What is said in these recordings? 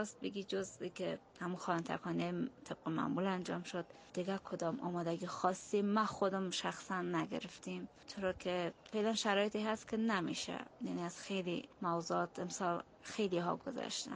راست بگی جز که همون خانه تکانه طبق معمول انجام شد دیگه کدام آمادگی خاصی ما خودم شخصا نگرفتیم، چرا که فعلا شرایطی هست که نمیشه، یعنی از خیلی موضوعات امسال خیلی ها گذشتن.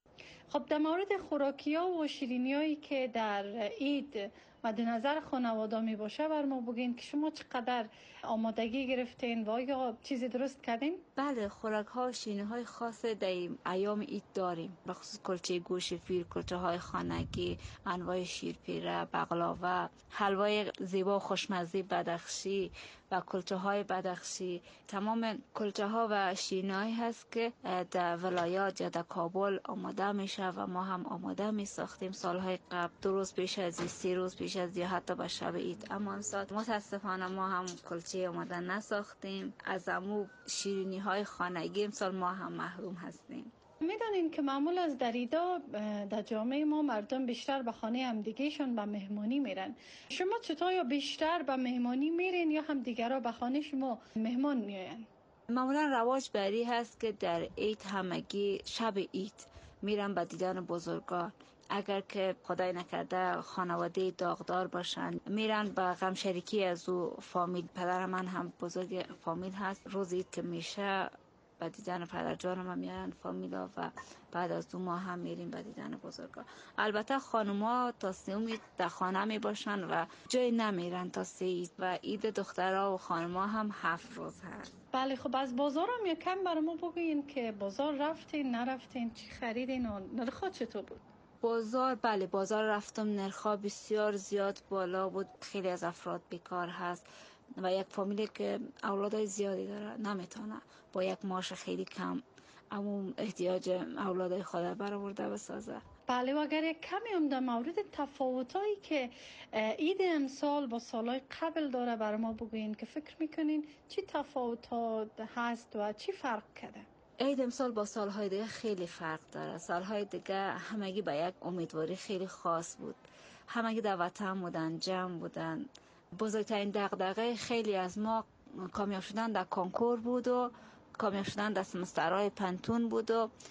خب در مورد خوراکی ها و شیرینی هایی که در عید مد نظر خانواده می باشه بر ما بگین که شما چقدر آمادگی گرفتین و آیا چیزی درست کردین؟ بله، خوراک ها و شیرینی های خاص در ایام عید داریم، بخصوص کلچه گوشت فیل، کلچه های خانگی، انواع شیرپیره، بقلاوه، حلوای زیبا و خوشمزه بدخشی و کلچه های بدخشی. تمام کلچه ها و شیرینی هایی هست که در ولایات یا در کابل آماده میشه و ما هم آماده می ساختیم سالهای قبل، 2 روز پیش از این، 3 روز پیش از این، حتی به شب عید. اما امسال متاسفانه ما هم کلچه آماده نساختیم، از امو شیرینی های خانگی امسال ما هم محروم هستیم. میدانین که معمول از دریدا در جامعه ما مردم بیشتر به خانه همدیگهشون به مهمانی میرن. شما چطور یا بیشتر به مهمانی میرین یا هم دیگرها به خانه شما مهمان میاین؟ معمولا رواج بری هست که در عید همگی شب عید میرن به دیدن بزرگان. اگر که خدای نکرده خانواده داغدار باشن میرن به غم شریکی از او فامیل. پدر من هم بزرگ فامیل هست، روز عید که میشه به دیدن پدر جانم هم میرن فامیلا و بعد از 2 ماه هم میریم به دیدن بزرگان. البته خانوما تا 3 عید در خانه می باشن و جای نمیرن تا 3 عید و عید دخترها و خانوما هم 7 روز هست. بله، خب از بازار هم یکم برای ما بگوین که بازار رفتین نرفتین، چی خریدین و نرخ چطور بود؟ بازار، بله بازار رفتم، نرخ‌ها بسیار زیاد بالا بود، خیلی از افراد بیکار هست و یک فامیلی که اولادای زیادی داره نمیتونه با یک معاش خیلی کم اما احتیاج اولادای خود برآورده بسازه. بله، و اگر یک کمی هم در مورد تفاوتایی که عید امسال با سالهای قبل داره برای ما بگوین که فکر میکنین چی تفاوتات هست و چی فرق کرده؟ عید امسال با سالهای دیگه خیلی فرق داره. سالهای دیگه همگی با یک امیدواری خیلی خاص بود، همگی در وطن بودن، جمع بودن. بزرگترین دغدغه خیلی از ما کامیاب شدن در کنکور بود و کامیاب شدن در سمسترهای پنتون بود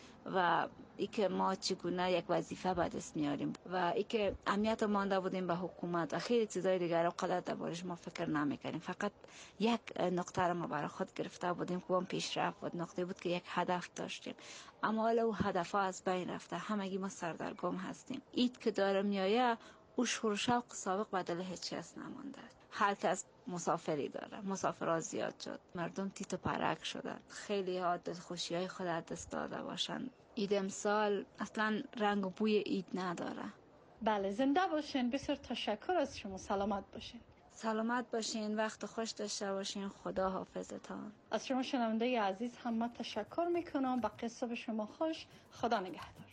و ای که ما چگونه یک وظیفه به دست میاریم و ای که اهمیت مانده بودیم به حکومت و خیلی چیزای دیگر رو قدر دربارش ما فکر نمیکنیم. فقط یک نقطه رو ما برای خود گرفته بودیم که اون پیشرفت بود، نقطه بود که یک هدف داشتیم، اما حالا اون هدف ها از بین رفته، همگی ما سردرگم هستیم. عید که داره میایه او شور و شوق سابق بدل هیچ چیز نمانده. هر کس مسافری داره، مسافرها زیاد شد، مردم تیت و پرک شدن، خیلی ها دلخوشی های خود از دست داده باشن. عید امسال اصلا رنگ و بوی عید نداره. بله، زنده باشین، بسیار تشکر از شما، سلامت باشین. سلامت باشین، وقت خوش داشته باشین، خدا حافظتان. از شما شنونده عزیز هم من تشکر میکنم. بقیه صبح شما خوش، خدا نگهدار.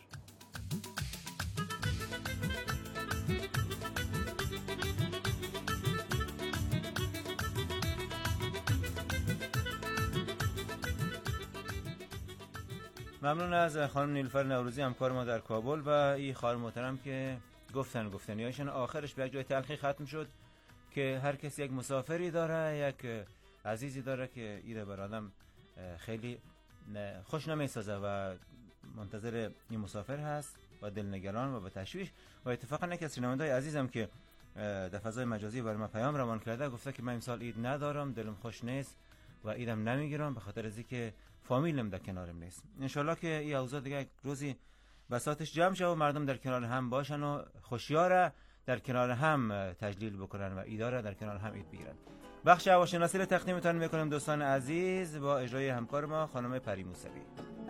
ممنون از خانم نیلوفر نوروزی همکار ما در کابل و این خواهر محترم که گفتنیاشون آخرش به یک جای تلخی ختم شد که هر کسی یک مسافری داره، یک عزیزی داره که ایره بر آدم خیلی خوش نمیسازه و منتظر این مسافر هست و دلنگران و به تشویش. و اتفاقا یک از شنونده‌های عزیزم که در فضای مجازی برای ما پیام روان کرده گفته که من امسال عید ندارم، دلم خوش نیست و عیدم نمیگیرم به خاطر از اینکه فامیلم در کنارم نیست. انشالله که این اوضاع دیگه روزی بساطش جمع شه و مردم در کنار هم باشن و خوشیاره در کنار هم تجلیل بکنن و عیداره در کنار هم عید بگیرن. بخش هواشناسی رو تقدیمتون میکنم دوستان عزیز با اجرای همکار ما خانم پری موسوی.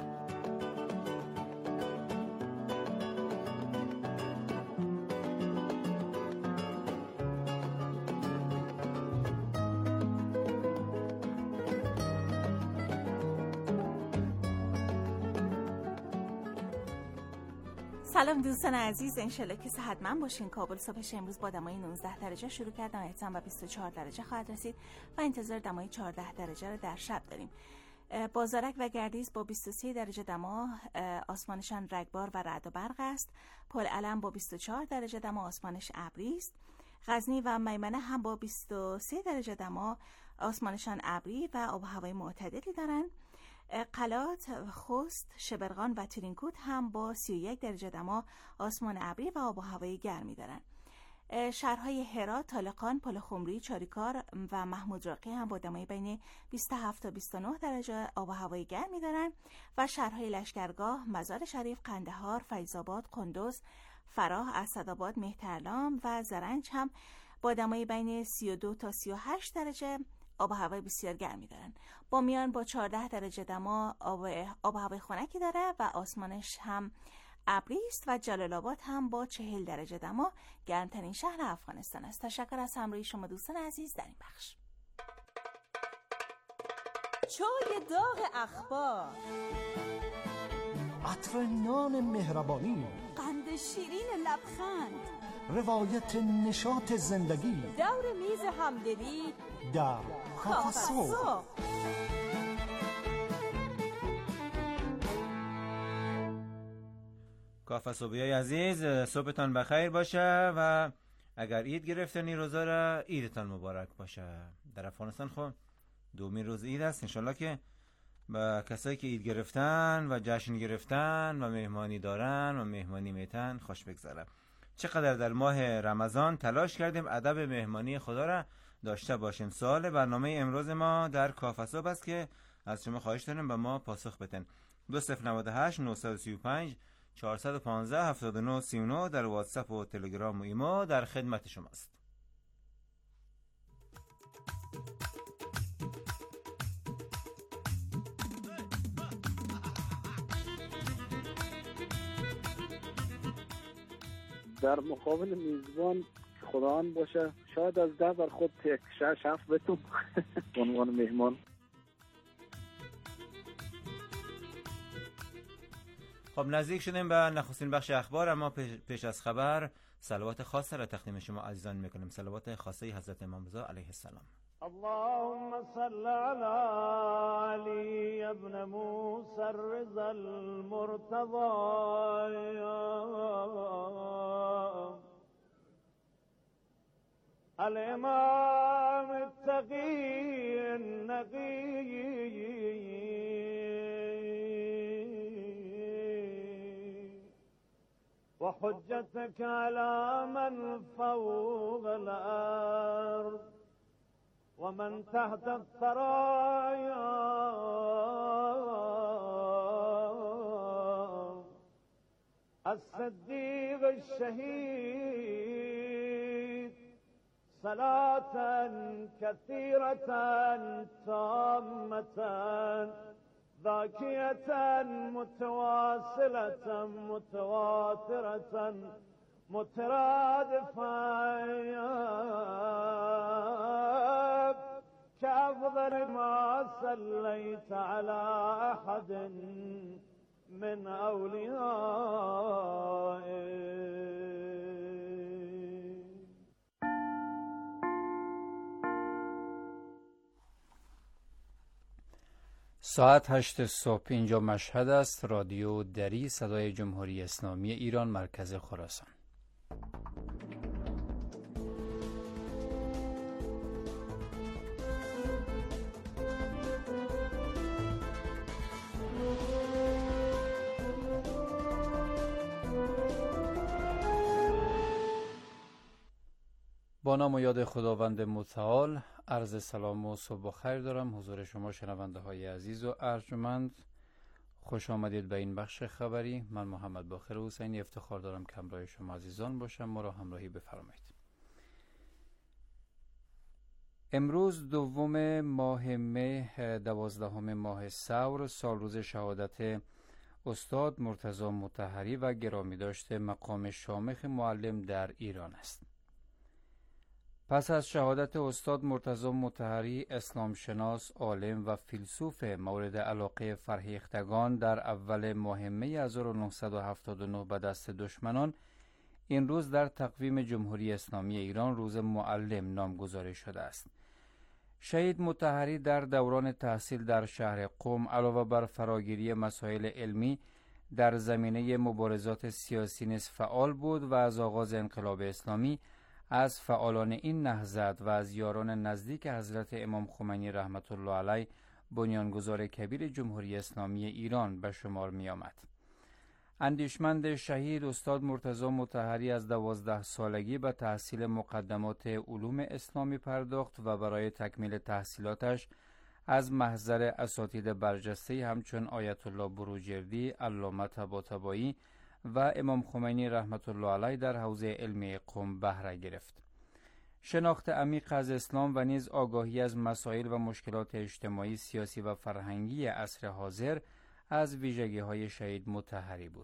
سلام دوستان عزیز، انشالله که صحتمند باشین. کابل صبحش امروز با دمای 19 درجه شروع کردن، احتمال به 24 درجه خواهد رسید و انتظار دمای 14 درجه رو در شب داریم. بازارک و گردیز با 23 درجه دما آسمانشان رگبار و رعد و برق است. پل علم با 24 درجه دما آسمانش ابری است. غزنی و میمنه هم با 23 درجه دما آسمانشان ابری و آب و هوای معتدلی دارند. قلات، خوست، شبرغان و ترینکوت هم با 31 درجه دما آسمان ابری و آب و هوای گرمی دارند. شهرهای هرات، طالقان، پلخمری، چاریکار و محمود راقی هم با دمای بین 27 تا 29 درجه آب و هوای گرمی دارند و شهرهای لشکرگاه، مزار شریف، قندهار، فیض‌آباد، قندوز، فراه، اسدآباد، مهترلام و زرنج هم با دمای بین 32 تا 38 درجه آب و هوای بسیار گرمی دارن. بامیان با 14 درجه دما آب و هوای خنکی داره و آسمانش هم ابری است و جلال آباد هم با 40 درجه دما گرمترین شهر افغانستان است. تشکر از همراهی شما دوستان عزیز در این بخش. چای داغ اخبار، عطر نان مهربانی، قند شیرین لبخند، روایت نشاط زندگی، دور میز همدلی در کافه صبح. کافه صبحی عزیز، صبحتان بخیر باشه و اگر عید گرفتنی روزا را عیدتان مبارک باشه. در افغانستان خب دومین روز عید است. انشالله که با کسایی که عید گرفتن و جشن گرفتن و مهمانی دارن و مهمانی میتن خوش بگذره. چقدر در ماه رمضان تلاش کردیم ادب مهمانی خدا را داشته باشیم. سوال برنامه امروز ما در کافه صبح است که از شما خواهش داریم به ما پاسخ بدین. 2098 935 415 79 39 در واتساپ و تلگرام و ایمو در خدمت شماست. در مقابل میزبان خداوند باشه، شاید از 10 بر خود 6-7 بتون به عنوان مهمان. خب نزدیک شدیم به نخستین بخش اخبار، اما پیش از خبر صلوات خاصه را تقدیم شما عزیزان میکنیم. صلوات خاصه حضرت امام رضا علیه السلام. اللهم صل على علي ابن موسى الرضا المرتضى الامام التقي النقي وحجتك على من فوق الارض ومن تحت الثرايا الصديق الشهيد صلاة كثيرة تامة ذاكية متواصلة متواترة مترادفة كأفضل ما صليت على أحد من أوليائك. ساعت 8 صبح اینجا مشهد است. رادیو دری، صدای جمهوری اسلامی ایران، مرکز خراسان. با نام و یاد خداوند متعال عرض سلام و صبح بخیر دارم حضور شما شنونده های عزیز و ارجمند. خوش آمدید به این بخش خبری. من محمد باقر حسینی افتخار دارم که همراه شما عزیزان باشم. ما را همراهی بفرمایید. امروز دوم ماه مه 12 ماه ثور سال روز شهادت استاد مرتضی مطهری و گرامی داشته مقام شامخ معلم در ایران است. پس از شهادت استاد مرتضی مطهری، اسلام شناس، عالم و فیلسوف مورد علاقه فرهیختگان در اول ماه می 1979 به دست دشمنان، این روز در تقویم جمهوری اسلامی ایران روز معلم نامگذاری شده است. شهید مطهری در دوران تحصیل در شهر قم علاوه بر فراگیری مسائل علمی در زمینه مبارزات سیاسی نیز فعال بود و از آغاز انقلاب اسلامی از فعالان این نهضت و از یاران نزدیک حضرت امام خمینی رحمت الله علیه بنیانگذار کبیر جمهوری اسلامی ایران به شمار می آمد. اندیشمند شهید استاد مرتضی مطهری از 12 سالگی به تحصیل مقدمات علوم اسلامی پرداخت و برای تکمیل تحصیلاتش از محضر اساتید برجسته همچون آیت الله بروجردی، علامه طباطبایی و امام خمینی رحمت الله علیه در حوزه علمی قم بهره گرفت. شناخت عمیق از اسلام و نیز آگاهی از مسائل و مشکلات اجتماعی، سیاسی و فرهنگی عصر حاضر از ویژگی‌های شهید مطهری بود.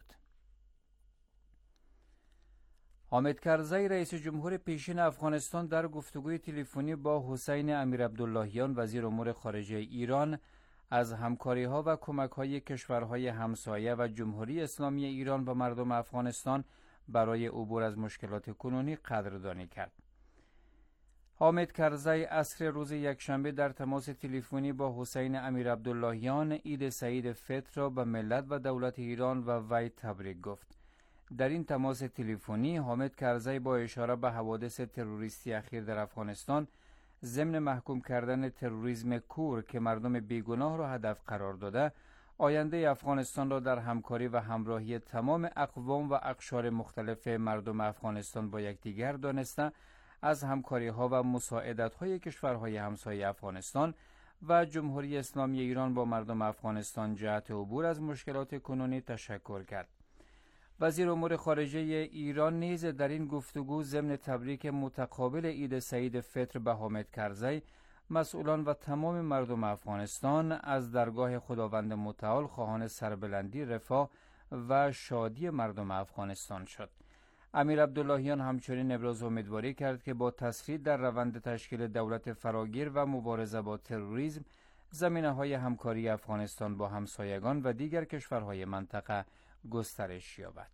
حامد کرزی رئیس جمهور پیشین افغانستان در گفتگوی تلفنی با حسین امیرعبداللهیان وزیر امور خارجه ایران از همکاری‌ها و کمک‌های کشورهای همسایه و جمهوری اسلامی ایران به مردم افغانستان برای عبور از مشکلات کنونی قدردانی کرد. حامد کرزی عصر روز یکشنبه در تماس تلفنی با حسین امیرعبداللهیان عید سعید فطر را به ملت و دولت ایران و وی تبریک گفت. در این تماس تلفنی حامد کرزی با اشاره به حوادث تروریستی اخیر در افغانستان ضمن محکوم کردن تروریسم کور که مردم بیگناه را هدف قرار داده، آینده افغانستان را در همکاری و همراهی تمام اقوام و اقشار مختلف مردم افغانستان با یکدیگر دانسته، از همکاری‌ها و مساعدت‌های کشورهای همسایه افغانستان و جمهوری اسلامی ایران با مردم افغانستان جهت عبور از مشکلات کنونی تشکر کرد. وزیر امور خارجه ایران نیز در این گفتگو ضمن تبریک متقابل عید سعید فطر به حامد کرزی، مسئولان و تمام مردم افغانستان از درگاه خداوند متعال خواهان سربلندی، رفاه و شادی مردم افغانستان شد. امیرعبداللهیان همچنین ابراز امیدواری کرد که با تسریع در روند تشکیل دولت فراگیر و مبارزه با تروریسم، زمینه‌های همکاری افغانستان با همسایگان و دیگر کشورهای منطقه گسترش یابد.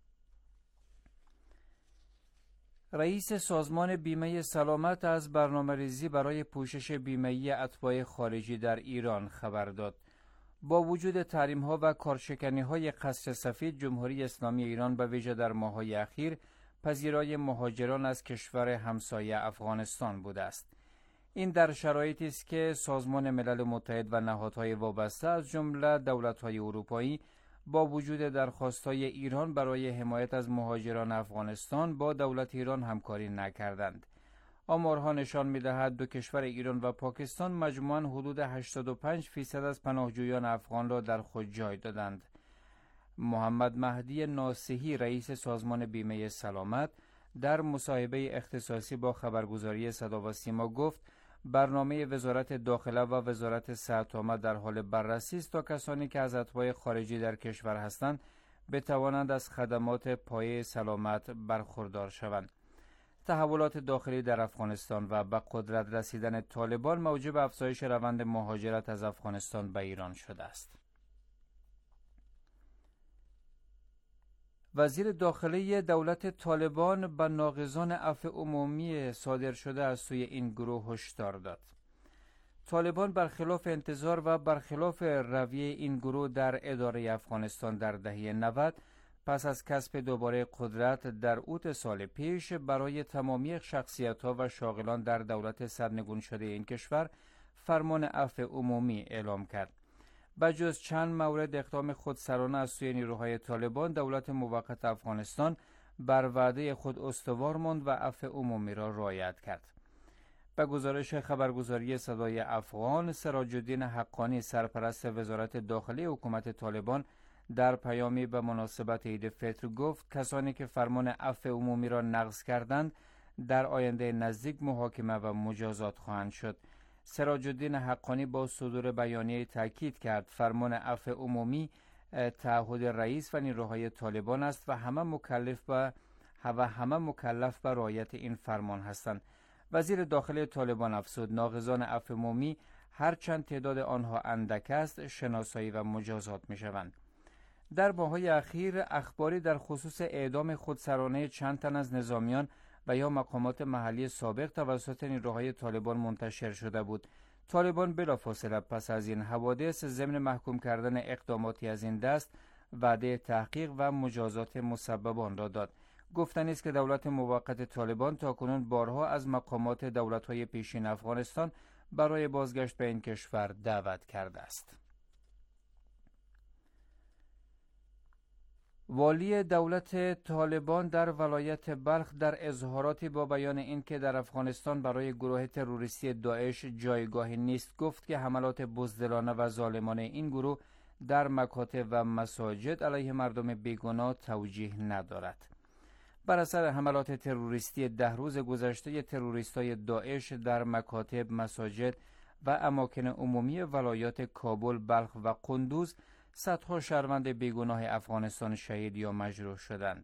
رئیس سازمان بیمه سلامت از برنامه‌ریزی برای پوشش بیمه‌ای اتباع خارجی در ایران خبر داد. با وجود تحریم‌ها و کارشکنی‌های قصر سفید، جمهوری اسلامی ایران به ویژه در ماه‌های اخیر پذیرای مهاجران از کشور همسایه افغانستان بوده است. این در شرایطی است که سازمان ملل متحد و نهادهای وابسته از جمله دولت‌های اروپایی با وجود درخواست‌های ایران برای حمایت از مهاجران افغانستان با دولت ایران همکاری نکردند. آمارها نشان می‌دهد دو کشور ایران و پاکستان مجموعاً حدود 85% از پناهجویان افغان را در خود جای دادند. محمد مهدی ناصحی رئیس سازمان بیمه سلامت در مصاحبه اختصاصی با خبرگزاری صدا و سیما گفت برنامه وزارت داخله و وزارت صحت عامه در حال بررسی است تا کسانی که از اتباع خارجی در کشور هستند بتوانند از خدمات پایه سلامت برخوردار شوند. تحولات داخلی در افغانستان و به قدرت رسیدن طالبان موجب افزایش روند مهاجرت از افغانستان به ایران شده است. وزیر داخلی دولت طالبان به ناقضان عفو عمومی صادر شده از سوی این گروه هشدار داد. طالبان برخلاف انتظار و برخلاف رویه این گروه در اداره افغانستان در دهه 90 پس از کسب دوباره قدرت در اوت سال پیش برای تمامی شخصیت‌ها و شاغلان در دولت سرنگون شده این کشور فرمان عفو عمومی اعلام کرد. بجز چند مورد اقدام خودسرانه از سوی نیروهای طالبان، دولت موقت افغانستان بر وعده خود استوار ماند و عفو عمومی را رعایت کرد. به گزارش خبرگزاری صدای افغان، سراج الدین حقانی سرپرست وزارت داخلی حکومت طالبان در پیامی به مناسبت عید فطر گفت کسانی که فرمان عفو عمومی را نقض کردند در آینده نزدیک محاکمه و مجازات خواهند شد. سراج الدین حقانی با صدور بیانیه تاکید کرد فرمان عفو عمومی تعهد رئیس و نیروهای طالبان است و همه مکلف به رعایت این فرمان هستند. وزیر داخلی طالبان افزود ناقضان عفو عمومی هرچند تعداد آنها اندک است شناسایی و مجازات می شوند. در ماه‌های اخیر اخباری در خصوص اعدام خودسرانه چند تن از نظامیان و یا مقامات محلی سابق توسط نیروهای طالبان منتشر شده بود. طالبان بلافاصله پس از این حوادث ضمن محکوم کردن اقداماتی از این دست وعده تحقیق و مجازات مسببان را داد. گفتنی است که دولت موقت طالبان تاکنون بارها از مقامات دولت‌های پیشین افغانستان برای بازگشت به این کشور دعوت کرده است. والی دولت طالبان در ولایت بلخ در اظهاراتی با بیان اینکه در افغانستان برای گروه تروریستی داعش جایگاهی نیست گفت که حملات بزدلانه و ظالمانه این گروه در مکاتب و مساجد علیه مردم بیگناه توجیه ندارد. بر اثر حملات تروریستی 10 روز گذشته تروریستای داعش در مکاتب، مساجد و اماکن عمومی ولایات کابل، بلخ و قندوز صدها شهروند بیگناه افغانستان شهید یا مجروح شدند.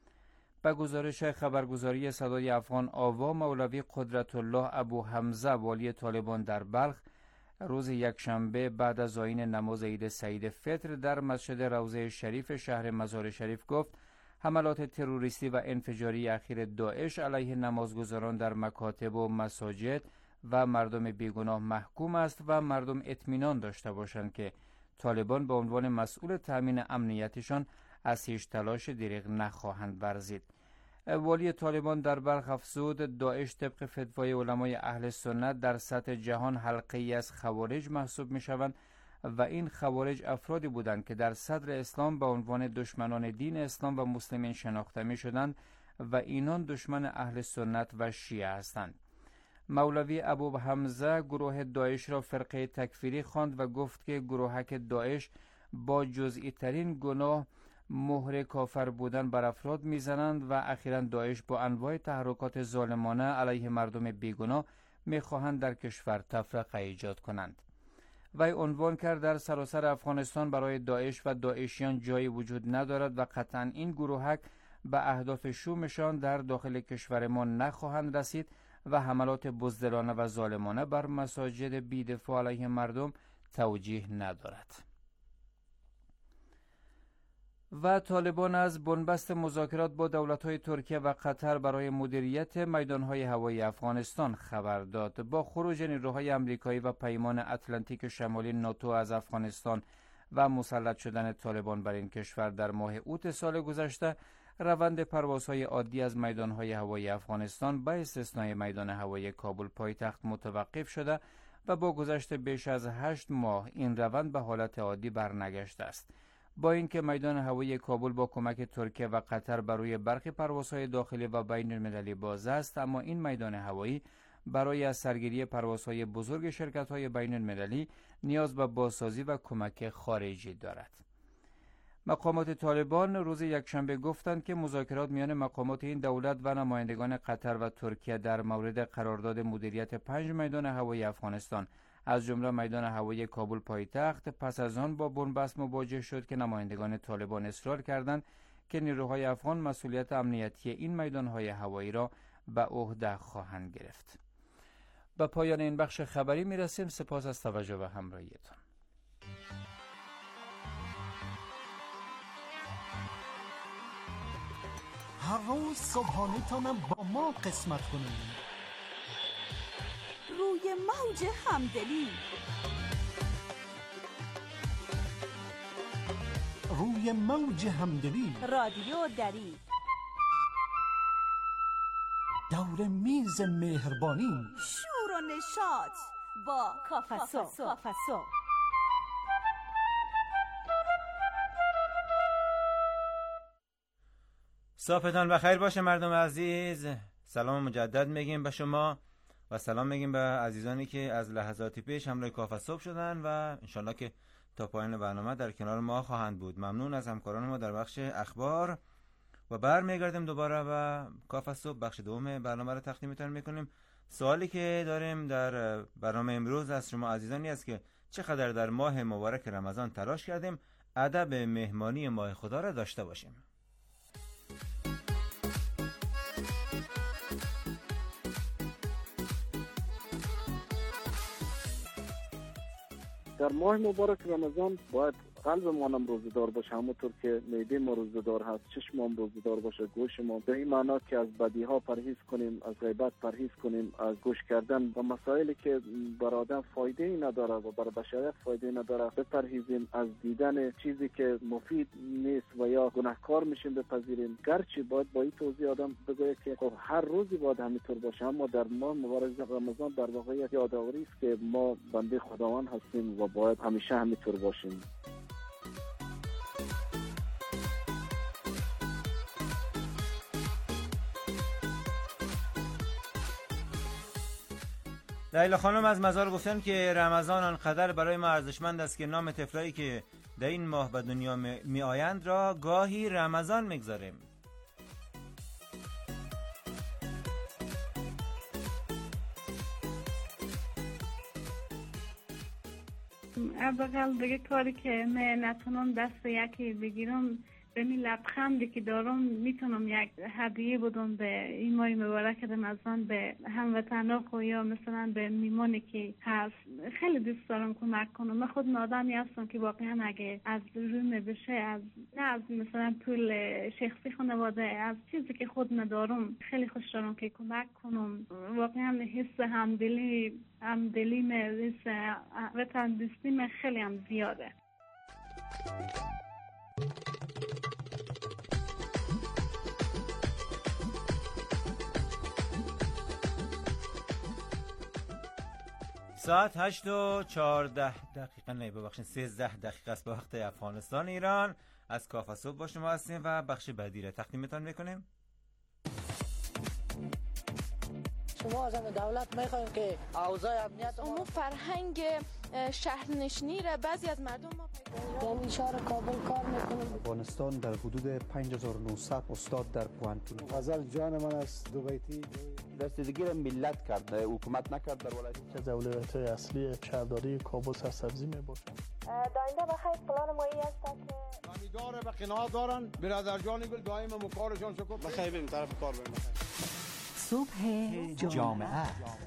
به گزارش خبرگزاری صدای افغان آوا، مولوی قدرت الله ابو حمزه والی طالبان در بلخ روز یکشنبه بعد از آیین نماز عید سعید فطر در مسجد روضه شریف شهر مزار شریف گفت حملات تروریستی و انفجاری اخیر داعش علیه نمازگزاران در مکاتب و مساجد و مردم بیگناه محکوم است و مردم اطمینان داشته باشند که طالبان به عنوان مسئول تأمین امنیتشان از هیچ تلاش دریغ نخواهند ورزید. والی طالبان در بلخ افزود داعش طبق فتوای علمای اهل سنت در سطح جهان حلقه‌ای از خوارج محسوب می شوند و این خوارج افرادی بودند که در صدر اسلام به عنوان دشمنان دین اسلام و مسلمین شناخته می شدند و اینان دشمن اهل سنت و شیعه هستند. مولوی ابو حمزه گروه داعش را فرقه تکفیری خواند و گفت که گروهک داعش با جزئی ترین گناه مهر کافر بودن بر افراد میزنند و اخیراً داعش با انواع تحرکات ظالمانه علیه مردم بیگناه میخواهند در کشور تفرقه ایجاد کنند. وی عنوان کرد در سراسر افغانستان برای داعش و داعشیان جایی وجود ندارد و قطعاً این گروهک به اهداف شومشان در داخل کشور ما نخواهند رسید و حملات بزدلانه و ظالمانه بر مساجد بی‌دفاع علیه مردم توجیه ندارد. و طالبان از بنبست مذاکرات با دولت‌های ترکیه و قطر برای مدیریت میدان‌های هوایی افغانستان خبر داد. با خروج نیروهای آمریکایی و پیمان اتلانتیک شمالی ناتو از افغانستان و مسلط شدن طالبان بر این کشور در ماه اوت سال گذشته، روند پروازهای عادی از میدان‌های هوایی افغانستان به استثنای میدان هوایی کابل پایتخت متوقف شده و با گذشت بیش از 8 ماه این روند به حالت عادی برنگشته است. با اینکه میدان هوایی کابل با کمک ترکیه و قطر بر روی برخی پروازهای داخلی و بین المللی باز است، اما این میدان هوایی برای از سرگیری پروازهای بزرگ شرکت‌های بین المللی نیاز به بازسازی و کمک خارجی دارد. مقامات طالبان روز یکشنبه گفتند که مذاکرات میان مقامات این دولت و نمایندگان قطر و ترکیه در مورد قرارداد مدیریت 5 میدان هوایی افغانستان از جمله میدان هوایی کابل پایتخت پس از آن با بنبست مواجه شد که نمایندگان طالبان اصرار کردند که نیروهای افغان مسئولیت امنیتی این میدانهای هوایی را به عهده خواهند گرفت. به پایان این بخش خبری میرسیم. سپاس از توجه و همراهیتان. هر روز صبحانه تانم با ما قسمت کنید. روی موج همدلی، روی موج همدلی، رادیو دری، دور میز مهربانی، شور و نشاط با کافسو. صبحتان بخیر باشه مردم عزیز. سلام مجدد میگیم به شما و سلام میگیم به عزیزانی که از لحظاتی پیش همراه کافه صبح شدن و انشالله که تا پایان برنامه در کنار ما خواهند بود. ممنون از همکاران ما در بخش اخبار و برمیگردیم دوباره و کافه صبح بخش دوم برنامه رو تقدیمتون میکنیم. سوالی که داریم در برنامه امروز از شما عزیزانی است که چقدر در ماه مبارک رمضان تلاش کردیم ادب مهمانی ماه خدا را داشته باشیم. در ماه مبارک رمضان باید قلب ما هم روزدار باشه، همونطور که معده ما روزدار هست چشم هم روزدار باشه، گوش ما. به این معنا که از بدی ها پرهیز کنیم، از غیبت پرهیز کنیم، از گوش کردن و مسائلی که بر آدم فایده ای نداره و بر بشریت فایده ای نداره بپرهیزیم، از دیدن چیزی که مفید نیست و یا گناهکار میشیم بپذیریم. گرچه باید با این توضیح آدم بگه که خب هر روزی باید همینطور باشه، اما در ماه مبارک رمضان در واقع یادآوری است که ما بنده خداوند هستیم و باید همیشه همینطور باشیم. لیلا خانم از مزار گفتن که رمضان آنقدر برای ما ارزشمند است که نام طفلایی که در این ماه به دنیا می آیند را گاهی رمضان میگذاریم. ابقل دیگه کاری که من نتونم دست یکی بگیرم به می لبخندی که دارم میتونم یک هدیه بدم به این ماه مبارک رمضان به هموطنا خو یا مثلا به میمانی که هست. خیلی دوست دارم کمک کنم. من خود آدمی هستم که واقعا اگه از روم بشه، از نه از مثلا پول شخصی خانواده، از چیزی که خود ندارم خیلی خوش دارم که کمک کنم. واقعا حس همدلی حس وطن دوستی من خیلی هم زیاده. ساعت 8:14 نه ببخشید 13 دقیقه است به وقت افغانستان ایران. از کافه صبح با شما هستیم و بخش بعدی را تقدیمتان میکنیم. شما از دولت میخوایم که اوضاع امنیت ما فرهنگ شهرنشینی را بعضی از مردم ما در اشاره کابل کار میکنیم. افغانستان در حدود 5900 استاد در پوانتون. غزل جان من است دو بیتی رسیدگی را ملت کرد، حکومت نکرد. در ولایت که اولویت اصلی شهرداری کابل سرسبزی میباشد. داینده بخیر پلان مایی است که امیدواره به قناعت دارن. برادر جان گل دائما مکارشان شکر بخیر بریم طرف کار بریم. صبح جامعه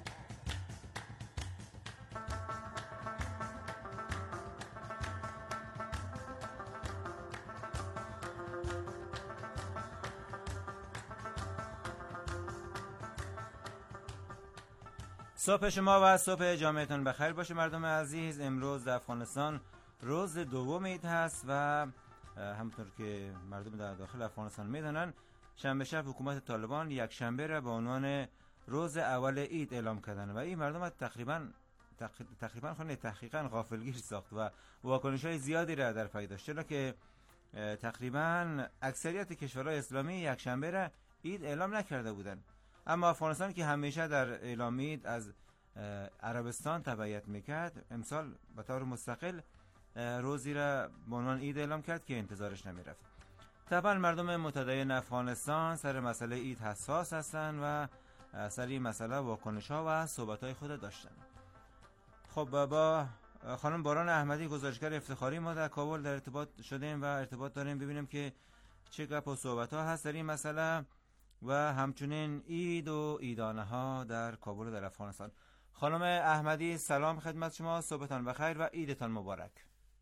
صبح شما و صبح جامعتون بخیر باشه مردم عزیز. امروز در افغانستان روز دوم عید هست و همونطور که مردم در داخل افغانستان میدونن شنبه شب حکومت طالبان یک شنبه را به عنوان روز اول عید اعلام کردن و این مردم تقریبا خونه تحقیقا غافلگیر ساخت و واکنش‌های زیادی را در پی داشت، چرا که تقریبا اکثریت کشورهای اسلامی یک شنبه را عید اعلام نکرده بودند. اما افغانستان که همیشه در اعلام عید از عربستان تبعیت میکرد، امسال به طور مستقل روزی را به عنوان عید اعلام کرد که انتظارش نمیرفت. طبعا مردم متدین افغانستان سر مسئله عید حساس هستند و سر این مسئله واکنش‌ها و صحبت‌های خود داشتن. خب با خانم باران احمدی گزارشگر افتخاری ما در کابل در ارتباط شدیم و ارتباط داریم ببینیم که چه گپ و صحبت‌ها هست در این مسئله و همچنین عید و عیدانه ها در کابل و در افغانستان. خانم احمدی سلام خدمت شما، صبحتان بخیر و عیدتان مبارک.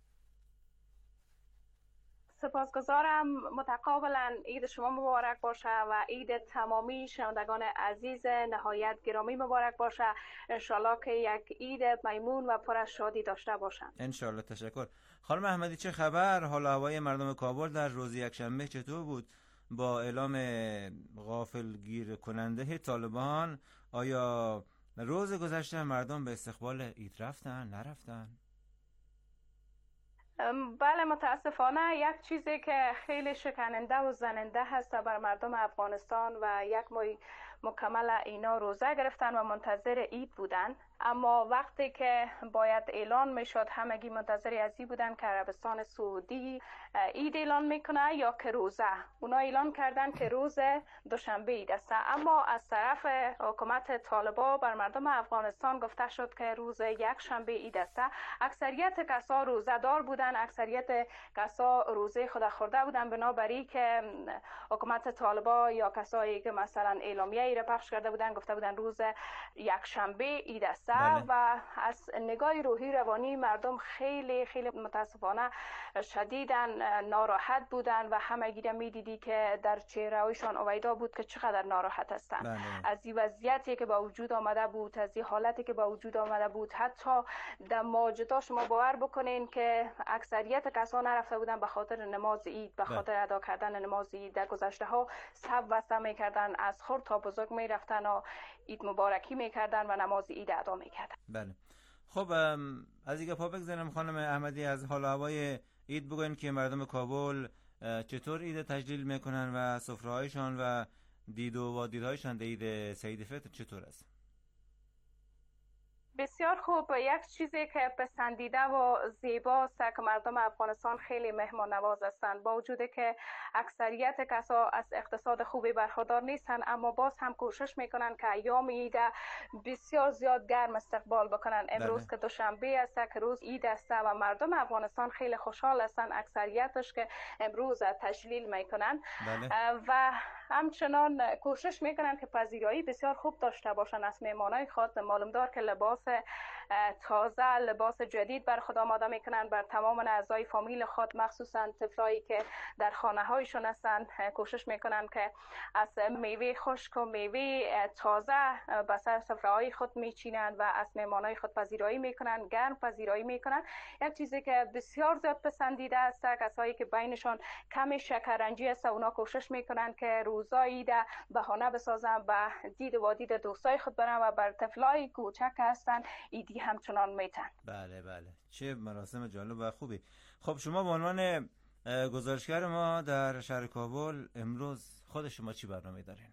سپاسگزارم، متقابلا عید شما مبارک باشه و عید تمامی شنوندگان عزیز نهایت گرامی مبارک باشه. انشالله که یک عید میمون و پر از شادی داشته باشند. انشالله. تشکر. خانم احمدی چه خبر؟ حال و هوای مردم کابل در روز یکشنبه چطور بود؟ با اعلام غافلگیر کننده طالبان آیا روز گذشته مردم به استقبال عید رفتن نرفتن؟ بله، متاسفانه یک چیزی که خیلی شکننده و زننده هست بر مردم افغانستان و یک ماه مکمل اینا روزه گرفتن و منتظر عید بودن، اما وقتی که باید اعلان میشد همگی منتظر از این بودن که عربستان سعودی عید اعلان میکنه یا که روزه. اونا اعلان کردن که روز دوشنبه عید است، اما از طرف حکومت طالبان بر مردم افغانستان گفته شد که روز یک شنبه عید است. اکثریت کسا روزه دار بودن، اکثریت کسا روزه خود خورده بودن، بنابراین که حکومت طالبان یا کسایی که مثلا اعلامیه ای را پخش کرده بودن گفته بودن روز یک شنبه عید است. است و از نگاه روحی روانی مردم خیلی خیلی متاسفانه شدیداً ناراحت بودن و همگی میدیدی که در چهره‌هایشان اویدا بود که چقدر ناراحت هستند از این وضعیتی که با وجود آمده بود، از این حالتی که با وجود آمده بود. حتی در ماجدا شما باور بکنین که اکثریت کسان نرفته بودن به خاطر نماز عید، به خاطر ادا کردن نماز عید. در گذشته ها صف بسته میکردن، از خرد تا بزرگ میرفتن و عید مبارکی میکردن و نماز عید ادا میکردن. بله. خب از اینکه پا بگذارم خانم احمدی، از حال و هوای عید بگوین که مردم کابل چطور عید تجلیل میکنن و سفره‌هایشان و دید و وادیدهایشان در عید سعید فطر چطور است؟ بسیار خوب. یک چیزی که پسندیده و زیباست که مردم افغانستان خیلی مهمان نواز هستند، با وجودی که اکثریت کسا از اقتصاد خوبی برخوردار نیستند، اما باز هم کوشش میکنن که ایام عید بسیار زیاد گرم استقبال بکنن. امروز که دوشنبه است که روز عید است و مردم افغانستان خیلی خوشحال هستند، اکثریتش که امروز تجلیل میکنن و همچنان کوشش میکنن که پذیرایی بسیار خوب داشته باشن از مهمانای خود. معلوم دار که لباس تازه، لباس جدید بر خود آماده میکنن بر تمام اعضای فامیل خود، مخصوصا طفلایی که در خانه هایشون هستن. کوشش میکنن که از میوه خشک و میوه تازه به سر سفره‌های خود میچینن و از مهمانای خود پذیرایی میکنن، گرم پذیرایی میکنن. یک چیزی که بسیار زیاد پسندیده است، کسایی که بینشان کمی شکرنجی است، اونا کوشش میکنن که روزای عید بهانه بسازن و دید و دید دوستای خود برن و بر طفلای کوچک هستن ایدی همچنان میتن. بله بله، چه مراسم جالب و خوبی. خب شما به عنوان گزارشگر ما در شهر کابل امروز خود شما چی برنامه دارین؟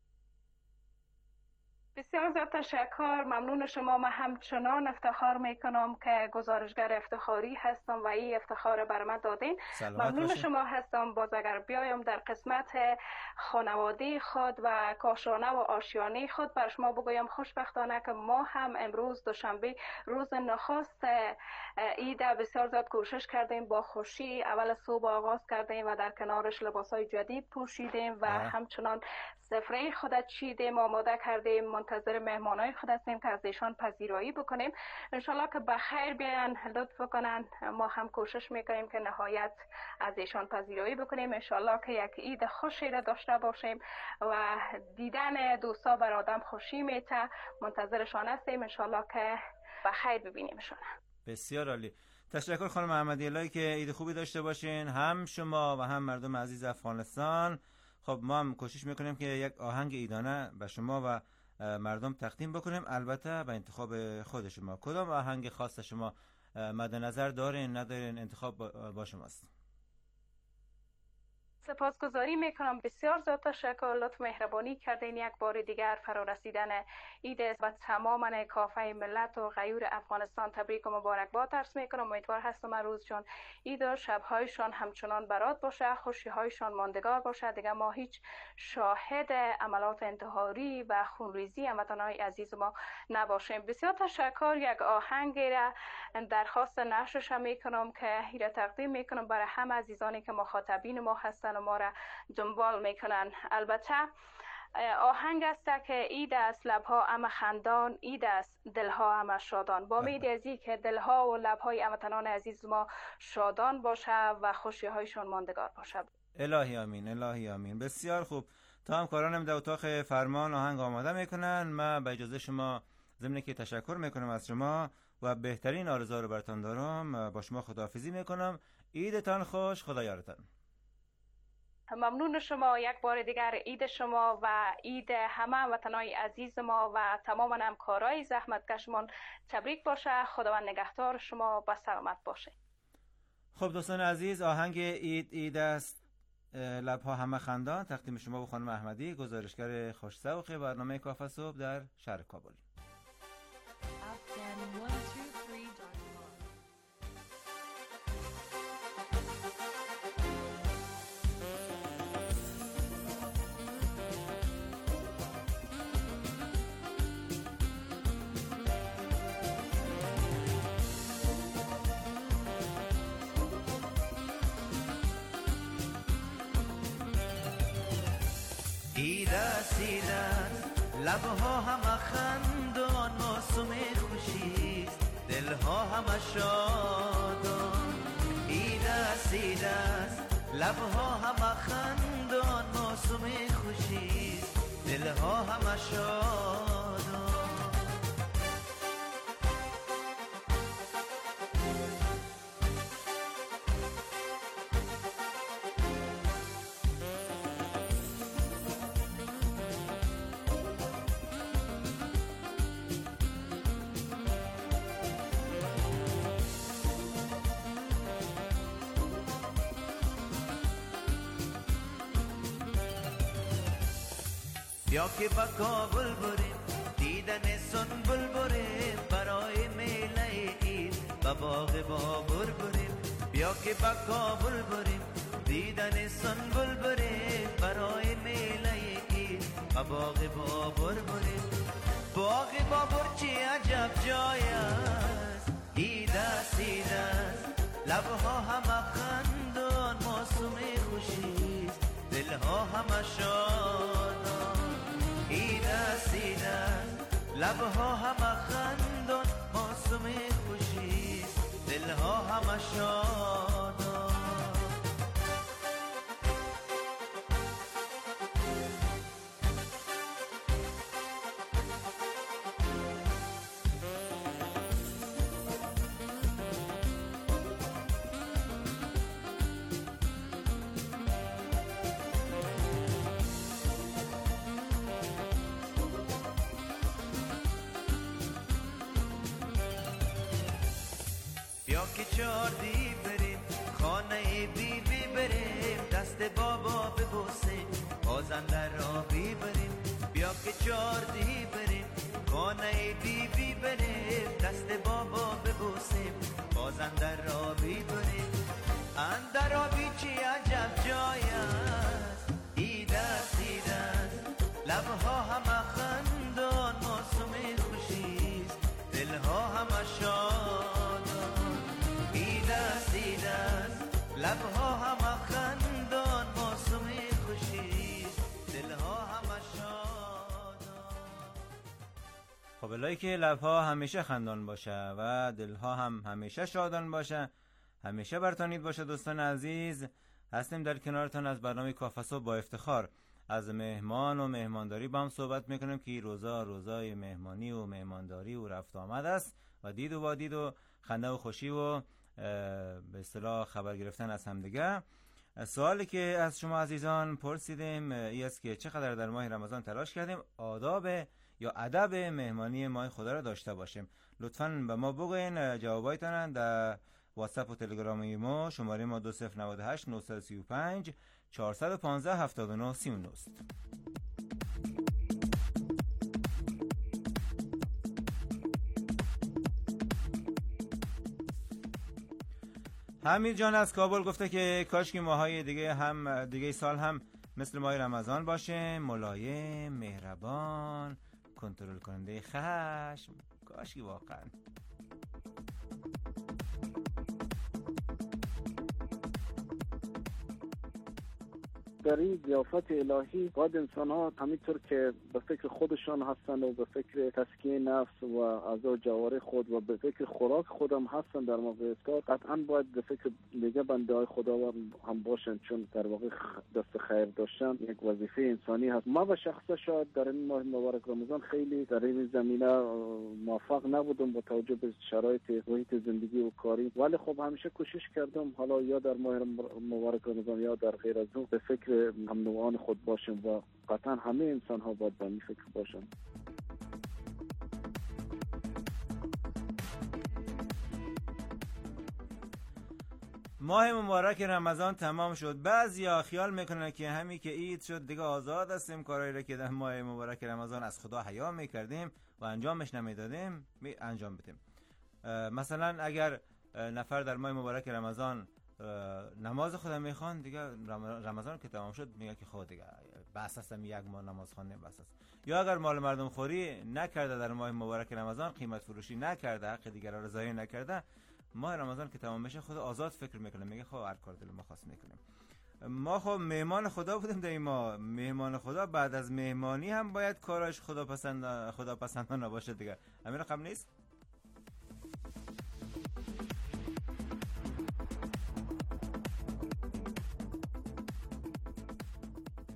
بسیار زیاد تشکر، ممنون شما. من همچنان افتخار میکنم که گزارشگر افتخاری هستم و این افتخار بر من دادین. ممنون شما هستم. باز اگر بیایم در قسمت خانواده خود و کاشانه و آشیانه خود بر شما بگویم، خوشبختانه که ما هم امروز دوشنبه روز نخست عید بسیار زیاد کوشش کردیم، با خوشی اول صبح آغاز کردیم و در کنارش لباسای جدید پوشیدیم و همچنان سفره خود چیدیم، آماده کردیم، منتظر مهمانای خود هستیم که از ایشان پذیرایی بکنیم. انشالله که بخیر بیان، لطف کنن. ما هم کوشش میکنیم که نهایت از ایشان پذیرایی بکنیم. انشالله که یک عید خوشی را داشته باشیم و دیدن دوستا بر آدم خوشی میته. منتظرشان هستیم، انشالله که بخیر ببینیمشان. بسیار عالی. تشکر خانم احمدی الهی که عید خوبی داشته باشین، هم شما و هم مردم عزیز افغانستان. خب ما هم کوشش میکنیم که یک آهنگ عیدانه به شما و مردم تقدیم بکنیم، البته به انتخاب خود شما. کدام آهنگ خاص شما مد نظر دارین ندارین، انتخاب با شماست. سپاسگزاری میکنم. بسیار زیاد تشکر، لطف مهربانی کردین. یک بار دیگر فرارسیدن عید و تمام کافه ملت و غیور افغانستان تبریک و مبارکباد عرض میکنم. امیدوار هستم روز چون عید و شبهایشان همچنان برات باشه، خوشیهایشان ماندگار باشه. دیگه ما هیچ شاهد عملات انتحاری و خونریزی هموطنان عزیز ما نباشیم. بسیار تشکر. یک آهنگ را درخواست نشرش میکنم که ایره تقدیم میکنم برای همه عزیزانی که مخاطبین ما هستن و ما را دنبال میکنن. البته آهنگ است که عید است لبها همه خندان، عید است دلها همه شادان. با امید از که دلها و لبهای هموطنان عزیز ما شادان باشه و خوشی هایشون ماندگار باشه. الهی آمین، الهی آمین. بسیار خوب. تا همکارانم در اتاق فرمان آهنگ آماده میکنن. من به اجازه شما ضمن که تشکر میکنم از شما و بهترین آرزوها رو براتون دارم. با شما خداحافظی میکنم. عیدتان خوش، خدا یارتان. ممنون شما. یک بار دیگر عید شما و عید همه وطنای عزیز ما و تمام همکارای زحمتکشمان تبریک باشه. خداوند نگهدار شما، با سلامت باشه. خب دوستان عزیز، آهنگ عید است لبها همه خندان تقدیم شما و خانم احمدی، گزارشگر خوش‌ذوق برنامه کافه صبح در شهر کابل. عید است لبها همه خندان، موسم لبها همه شادان، عید است لبها همه خندان، موسم خوشی دلها همه شادان. بیا که با کابل بریم دیدن سنبل بریم، برای میله عید با باغ بابر بریم. بیا که با کابل بریم دیدن سنبل بریم، برای میله عید با باغ بابر بریم. باغ بابر چه عجب جای است، عید است لبها همه خندان، موسم خوشی دلها همه شادان. عید است لبها همه خندان، موسم خوشی دلها همه شادان. بیا که چاردی بریم خانه بی بی بریم، دست بابا ببوسیم بازنده را بی بریم. بیا که چاردی بریم خانه بی بی بریم، دست بابا ببوسیم بازنده را بی بریم. اندر آبی چی عجب جای است، عید است لبها همه خندان، موسم خوشی دلها همه شادان. عید است لبها همه خندان، موسم خوشی دلها همه شادان. خب الهی که لبها همیشه خندان باشه و دلها هم همیشه شادان باشه، همیشه برتانید باشه. دوستان عزیز، هستیم در کنارتان از برنامه کافه صبح با افتخار. از مهمان و مهمانداری با هم صحبت میکنیم که روزای مهمانی و مهمانداری و رفت آمد است و دید و وادید و خنده و خوشی و به اصطلاح خبر گرفتن از همدیگه. سوالی که از شما عزیزان پرسیدیم این است که چقدر در ماه رمضان تلاش کردیم آداب یا ادب مهمانی ماه خدا را داشته باشیم. لطفاً به ما بگوین جوابایتان در واتساپ و تلگرامی ما. شماره ما 2098 935 415 79 39 است. حمید جان از کابل گفته که کاش که ماهای دیگه سال هم مثل ماه رمضان باشه، ملایم، مهربان، کنترل کننده خشم. کاش که واقعا. در این ضیافت الهی باید انسان ها همینطور که به فکر خودشان هستند و به فکر تسکیه نفس و اعضای جوارح خود و به فکر خوراک خودم هستند در موقع افطار، قطعا باید به فکر دیگه بنده های خدا هم باشند، چون در واقع دست خیر داشتن یک وظیفه انسانی هست. ما به شخصه شاید در این ماه مبارک رمضان خیلی در این زمینه موفق نبودم با توجه به شرایط محیط زندگی و کاری، ولی خب همیشه کوشش کردم حالا یا در ماه مبارک رمضان یا در غیر از اون به فکر هم نوعان خود باشیم و قطعا همه انسان ها باید به این فکر باشن. ماه مبارک رمضان تمام شد. بعضیا خیال میکنن که همین که عید شد دیگه آزاد هستیم، کارایی را که در ماه مبارک رمضان از خدا حیا میکردیم و انجامش نمیدادیم انجام بدیم. مثلا اگر نفر در ماه مبارک رمضان نماز خودم میخوان، دیگه رمضان که تمام شد میگه که خود دیگه بس هستم یک ماه نماز خوانم بس است. یا اگر مال مردم خوری نکرده در ماه مبارک رمضان، قیمت فروشی نکرده، حق دیگران را ضایع نکرده، ماه رمضان که تمام بشه خود آزاد فکر میکنه، میگه خب هر کار دل ما خواست میکنیم. ما خب مهمان خدا بودیم در این ماه، مهمان خدا بعد از مهمانی هم باید کاراش خدا پسندانه باشه دیگه. همین رقم نیست؟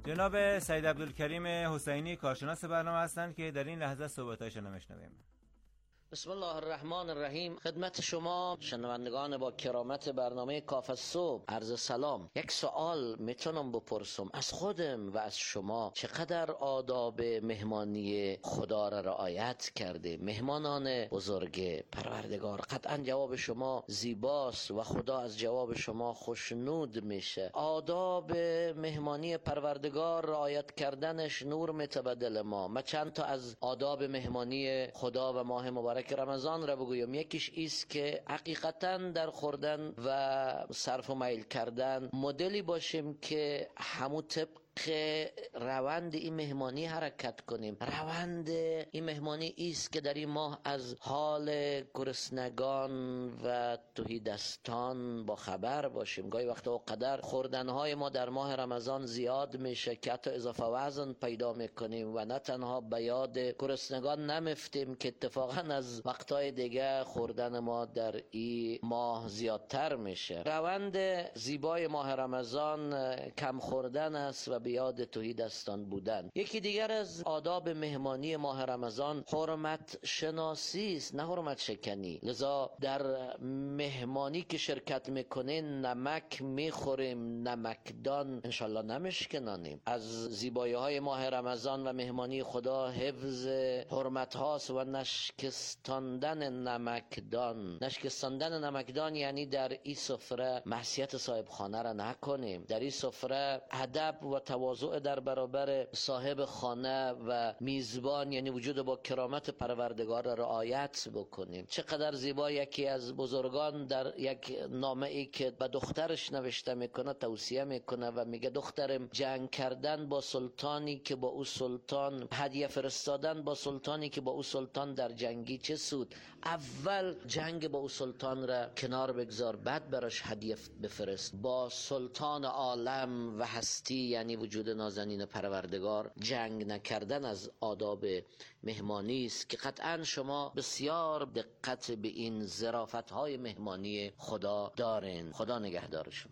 جناب سید عبدالکریم حسینی کارشناس برنامه هستند که در این لحظه صحبتایشان رو میشنویم. بسم الله الرحمن الرحیم. خدمت شما شنوندگان با کرامت برنامه کافه صبح عرض سلام. یک سوال میتونم بپرسم از خودم و از شما؟ چقدر آداب مهمانی خدا را رعایت کرده؟ مهمانان بزرگ پروردگار. قطعا جواب شما زیباست و خدا از جواب شما خوشنود میشه. آداب مهمانی پروردگار رعایت کردنش نور میتبدل ما. من چند تا از آداب مهمانی خدا و ماه مبارک رمضان را بگویم. یکیش ایست که حقیقتا در خوردن و صرف و میل کردن مدلی باشیم که همون طبق روند این مهمانی حرکت کنیم. روند این مهمانی ایست که در این ماه از حال گرسنگان و تهیدستان با خبر باشیم. گاهی وقتا و قدر خوردنهای ما در ماه رمضان زیاد میشه که حتی اضافه وزن پیدا میکنیم و نه تنها به یاد گرسنگان نمیفتیم که اتفاقا از وقتهای دیگه خوردن ما در این ماه زیادتر میشه. روند زیبای ماه رمضان کم خوردن است و بیاد تهیدستان بودن. یکی دیگر از آداب مهمانی ماه رمضان حرمت شناسی است، نه حرمت شکنی. لذا در مهمانی که شرکت میکنین نمک میخوریم، نمکدان انشالله نمیشکنانیم. از زیبایی های ماه رمضان و مهمانی خدا حفظ حرمت هاست و نشکستاندن نمکدان. نشکستاندن نمکدان یعنی در این سفره معصیت صاحب خانه را نکنیم. در این سفره ادب و تواضع در برابر صاحب خانه و میزبان یعنی وجود با کرامت پروردگار را رعایت بکنیم. چقدر زیبا یکی از بزرگان در یک نامه ای که به دخترش نوشته میکنه توصیه میکنه و میگه دخترم جنگ کردن با سلطانی که با او سلطان، هدیه فرستادن با سلطانی که با او سلطان در جنگی چه سود؟ اول جنگ با او سلطان را کنار بگذار، بعد براش هدیه بفرست. با سلطان عالم و هستی یعنی وجود نازنین پروردگار جنگ نکردن از آداب مهمانی است که قطعا شما بسیار دقت به این ظرافت‌های مهمانی خدا دارین. خدا نگهدار شما.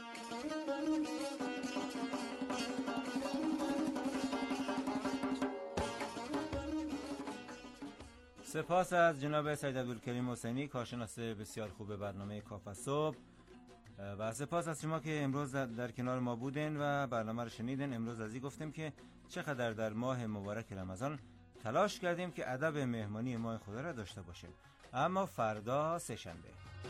سپاس از جناب سید عبدالکریم حسینی کارشناس بسیار خوب برنامه کافه صبح و سپاس از شما که امروز در کنار ما بودین و برنامه رو شنیدین. امروز از این گفتیم که چقدر در ماه مبارک رمضان تلاش کردیم که ادب مهمانی ماه خدا را داشته باشیم. اما فردا سه‌شنبه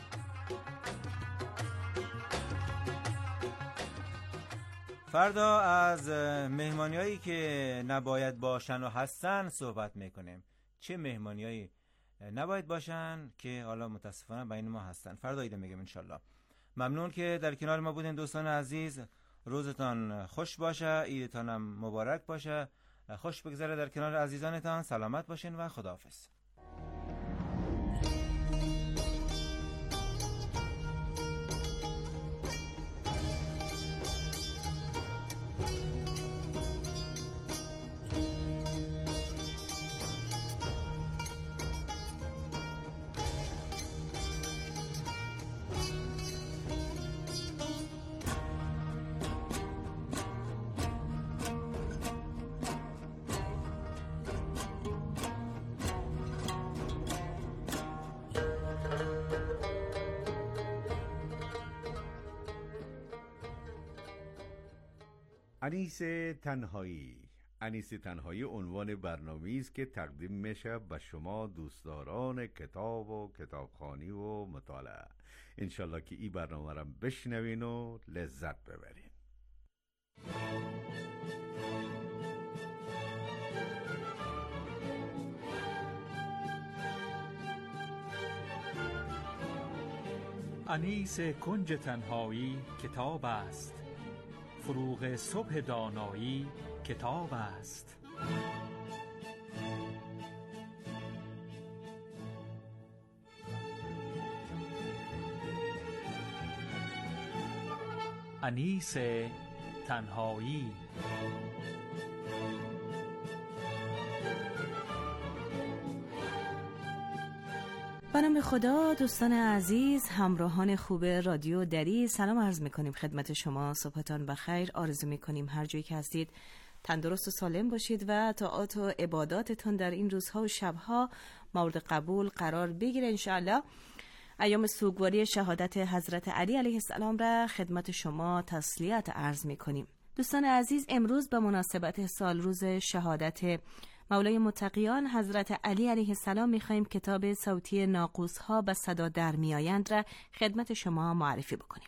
فردا از مهمانیایی که نباید باشن و هستن صحبت میکنیم. چه مهمانیایی نباید باشن که حالا متاسفانه بین ما هستن. فردا ایده میگم انشالله. ممنون که در کنار ما بودین دوستان عزیز. روزتان خوش باشه، عیدتان هم مبارک باشه، خوش بگذره در کنار عزیزانتان. سلامت باشین و خداحافظ. انیس تنهایی عنوان برنامه‌ای است که تقدیم میشه به شما دوستداران کتاب و کتابخوانی و مطالعه. انشالله که این برنامه را بشنوین و لذت ببرین. انیس کنج تنهایی کتاب است، فروغ صبح دانایی کتاب است. انیس تنهایی. به نام خدا. دوستان عزیز، همراهان خوب رادیو دری، سلام عرض میکنیم خدمت شما. صبحتان بخیر. آرزو میکنیم هر جایی که هستید تندرست و سالم باشید و طاعات و عباداتتون در این روزها و شبها مورد قبول قرار بگیره انشاءالله. ایام سوگواری شهادت حضرت علی علیه السلام را خدمت شما تسلیت عرض میکنیم. دوستان عزیز، امروز به مناسبت سال روز شهادت مولای متقیان حضرت علی علیه السلام می‌خوایم کتاب صوتی ناقوس‌ها به صدا در میآیند را خدمت شما معرفی بکنیم.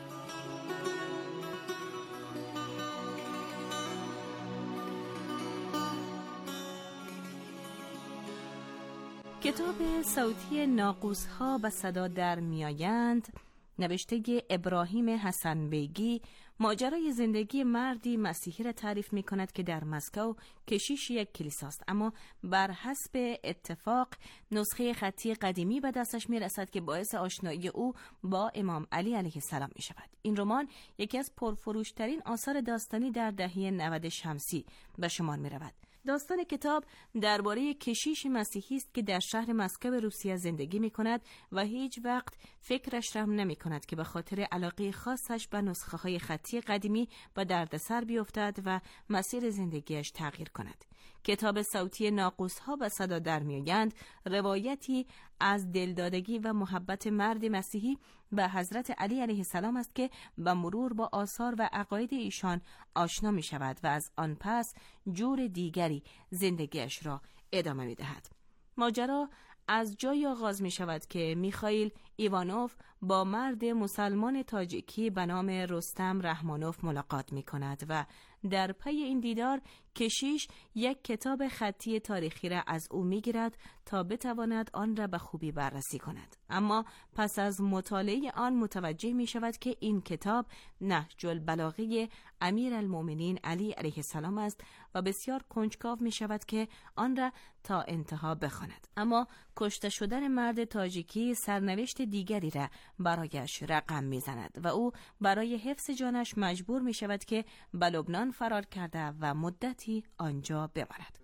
کتاب صوتی ناقوس‌ها به صدا در میآیند نوشته ابراهیم حسن بیگی ماجرای زندگی مردی مسیحی را تعریف می کند که در مسکو کشیش یک کلیساست، اما بر حسب اتفاق نسخه خطی قدیمی به دستش می رسد که باعث آشنایی او با امام علی علیه السلام می شود. این رمان یکی از پرفروشترین آثار داستانی در دهه 90 شمسی به شمار می رود. داستان کتاب درباره کشیش مسیحی است که در شهر مسکو روسیه زندگی می کند و هیچ وقت فکرش را نمی کند که به خاطر علاقه خاصش به نسخه های خطی قدیمی به دردسر بیفتد و مسیر زندگیش تغییر کند. کتاب صوتی ناقوس‌ها به صدا در میآیند روایتی از دلدادگی و محبت مرد مسیحی به حضرت علی علیه السلام است که به مرور با آثار و عقاید ایشان آشنا می شود و از آن پس جور دیگری زندگیش را ادامه می دهد. ماجرا از جایی آغاز می شود که میخائیل ایوانوف با مرد مسلمان تاجیکی به نام رستم رحمانوف ملاقات می کند و در پی این دیدار کشیش یک کتاب خطی تاریخی را از او می گیرد تا بتواند آن را به خوبی بررسی کند. اما پس از مطالعه آن متوجه می شود که این کتاب نهج البلاغه امیرالمؤمنین علی علیه السلام است و بسیار کنجکاو می شود که آن را تا انتها بخواند. اما کشته شدن مرد تاجیکی سرنوشت دیگری را برایش رقم می زند و او برای حفظ جانش مجبور می شود که به لبنان فرار کرده و مدتی آنجا بماند.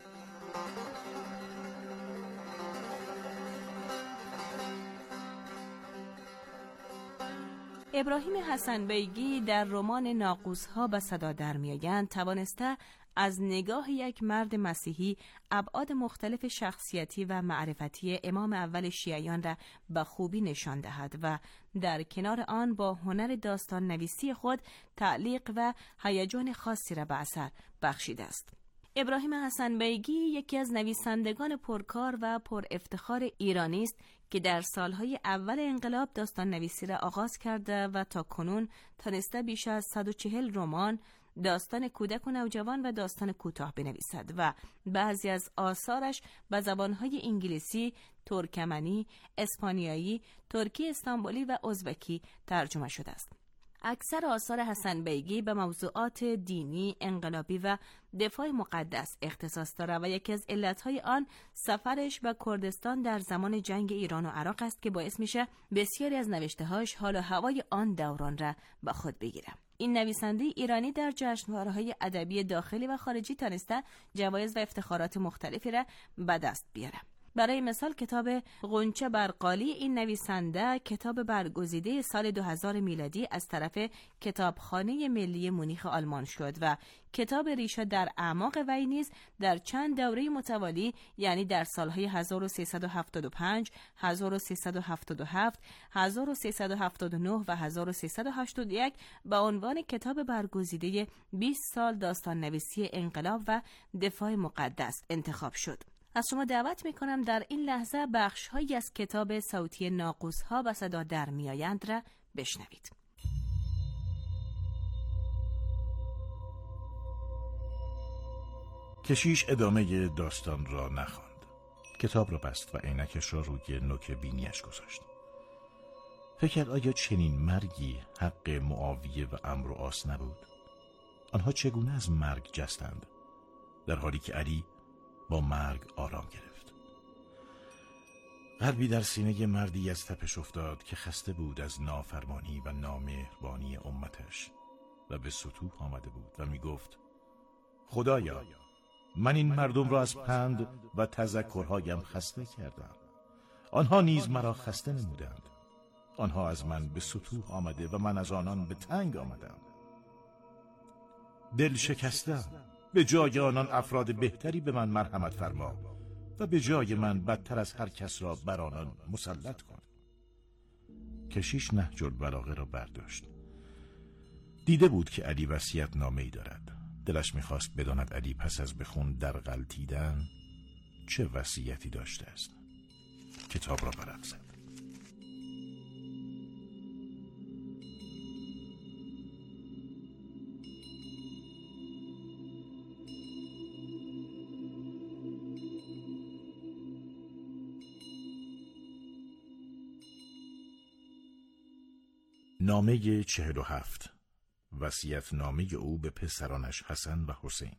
ابراهیم حسن بیگی در رمان ناقوس‌ها به صدا در میآیند توانسته از نگاه یک مرد مسیحی ابعاد مختلف شخصیتی و معرفتی امام اول شیعیان را به خوبی نشان دهد و در کنار آن با هنر داستان نویسی خود تعلیق و هیجان خاصی را به اثر بخشیده است. ابراهیم حسن بیگی یکی از نویسندگان پرکار و پر افتخار ایرانی است که در سالهای اول انقلاب داستان نویسی را آغاز کرده و تا کنون تانسته بیش از 140 رمان، داستان کودک و نوجوان و داستان کوتاه بنویسد و بعضی از آثارش به زبانهای انگلیسی، ترکمنی، اسپانیایی، ترکی استانبولی و ازبکی ترجمه شده است. اکثر آثار حسن بیگی به موضوعات دینی، انقلابی و دفاع مقدس اختصاص دارد و یکی از علتهای آن سفرش به کردستان در زمان جنگ ایران و عراق است که باعث میشه بسیاری از نوشته‌هاش حال و هوای آن دوران را به خود بگیره. این نویسنده ایرانی در جشنواره‌های ادبی داخلی و خارجی تانسته جوایز و افتخارات مختلفی را به دست بیاره. برای مثال کتاب غنچه برقالی این نویسنده کتاب برگزیده سال 2000 میلادی از طرف کتابخانه ملی مونیخ آلمان شد و کتاب ریشه در اعماق وی نیز در چند دوره متوالی، یعنی در سالهای 1375، 1377، 1379 و 1381 به عنوان کتاب برگزیده 20 سال داستان نویسی انقلاب و دفاع مقدس انتخاب شد. از شما دعوت میکنم در این لحظه بخش‌هایی از کتاب صوتی ناقوس‌ها به صدا در میآیند را بشنوید. کشیش ادامه داستان را نخواند. کتاب را بست و عینکش را روی نوک بینیش گذاشت. فکر کرد آیا چنین مرگی حق معاویه و عمرو و عاص نبود؟ آنها چگونه از مرگ جستند در حالی که علی با مرگ آرام گرفت؟ قلبی در سینه مردی از تپش افتاد که خسته بود از نافرمانی و نامهربانی امتش و به سطوح آمده بود و می گفت خدایا، من این مردم را از پند و تذکرهایم خسته کردم. آنها نیز مرا خسته نمودند. آنها از من به سطوح آمده و من از آنان به تنگ آمدم. دل شکستم. به جای آنان افراد بهتری به من مرحمت فرما و به جای من بدتر از هر کس را بر آنان مسلط کن. کشیش نهج البلاغه را برداشت. دیده بود که علی وصیت نامه‌ای دارد. دلش می‌خواست بداند علی پس از به خون در غلطیدن چه وصیتی داشته است. کتاب را ورق زد. نامه 47. وصیت نامه او به پسرانش حسن و حسین.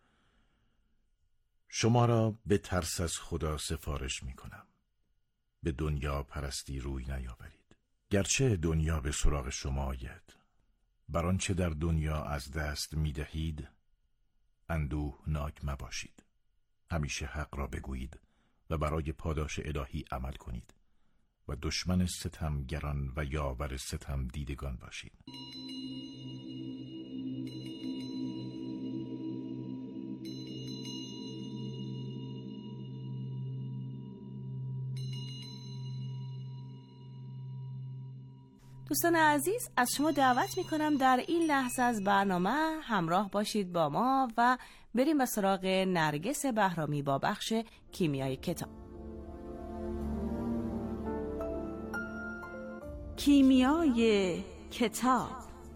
شما را به ترس از خدا سفارش می کنم. به دنیا پرستی روی نیاورید. گرچه دنیا به سراغ شما آید، بر آنچه در دنیا از دست می دهید اندوه ناک مباشید. همیشه حق را بگویید و برای پاداش الهی عمل کنید و دشمن ستمگران و یاور ستم دیدگان باشید. دوستان عزیز، از شما دعوت میکنم در این لحظه از برنامه همراه باشید با ما و بریم به سراغ نرگس بهرامی با بخش کیمیای کتاب. کیمیای کتاب.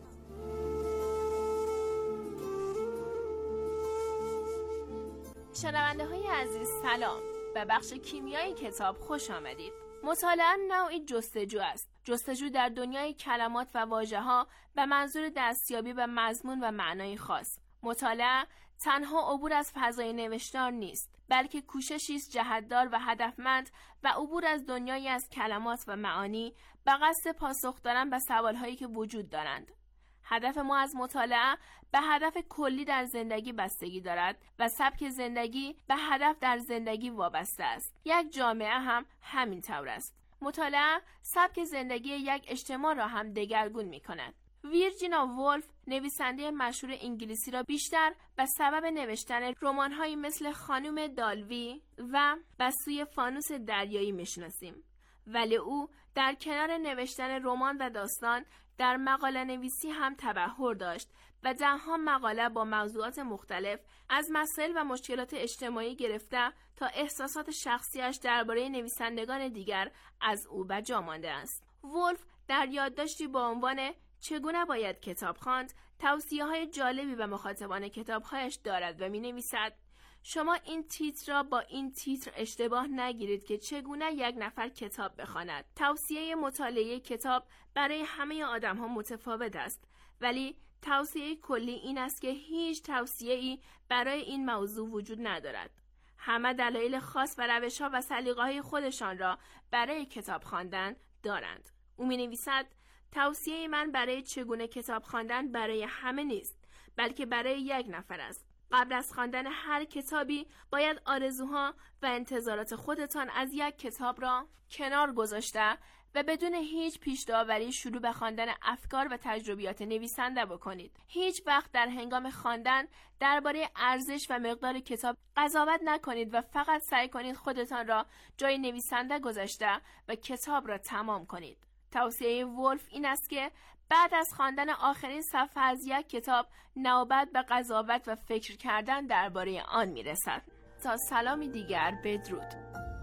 شنونده های عزیز سلام، به بخش کیمیای کتاب خوش آمدید. مطالعه نوعی جستجو است. جستجو در دنیای کلمات و واژه‌ها به منظور دستیابی به مضمون و معنای خاص. مطالعه تنها عبور از فضای نوشتار نیست، بلکه کوششی است جهت‌دار و هدفمند و عبور از دنیایی از کلمات و معانی به قصد پاسخ دادن به سوال‌هایی که وجود دارند. هدف ما از مطالعه به هدف کلی در زندگی بستگی دارد و سبک زندگی به هدف در زندگی وابسته است. یک جامعه هم همین طور است. مطالعه سبک زندگی یک اجتماع را هم دگرگون می کند. ویرجینا وولف نویسنده مشهور انگلیسی را بیشتر به سبب نوشتن رمان‌هایی مثل خانم دالوی و بسوی فانوس دریایی میشناسیم. ولی او در کنار نوشتن رمان و داستان در مقاله نویسی هم تبحر داشت و ده‌ها مقاله با موضوعات مختلف از مسائل و مشکلات اجتماعی گرفته تا احساسات شخصیش درباره نویسندگان دیگر از او به جا مانده است. وولف در یادداشتی با عنوان چگونه باید کتاب خواند توصیه‌های جالبی به مخاطبان کتاب‌هایش دارد و می‌نویسد: شما این تیتر را با این تیتر اشتباه نگیرید که چگونه یک نفر کتاب بخواند. توصیه مطالعه کتاب برای همه آدم‌ها متفاوت است، ولی توصیه کلی این است که هیچ توصیه‌ای برای این موضوع وجود ندارد. همه دلایل خاص و روش‌ها و سلیقه‌های خودشان را برای کتاب خواندن دارند. او می‌نویسد: توصیه من برای چگونه کتاب خواندن برای همه نیست، بلکه برای یک نفر است. قبل از خواندن هر کتابی باید آرزوها و انتظارات خودتان از یک کتاب را کنار گذاشته و بدون هیچ پیش داوری شروع به خواندن افکار و تجربیات نویسنده بکنید. هیچ وقت در هنگام خواندن درباره ارزش و مقدار کتاب قضاوت نکنید و فقط سعی کنید خودتان را جای نویسنده گذاشته و کتاب را تمام کنید. توصیه وولف این است که بعد از خواندن آخرین صفحه از یک کتاب نوبت به قضاوت و فکر کردن درباره آن میرسد. تا سلامی دیگر، بدرود.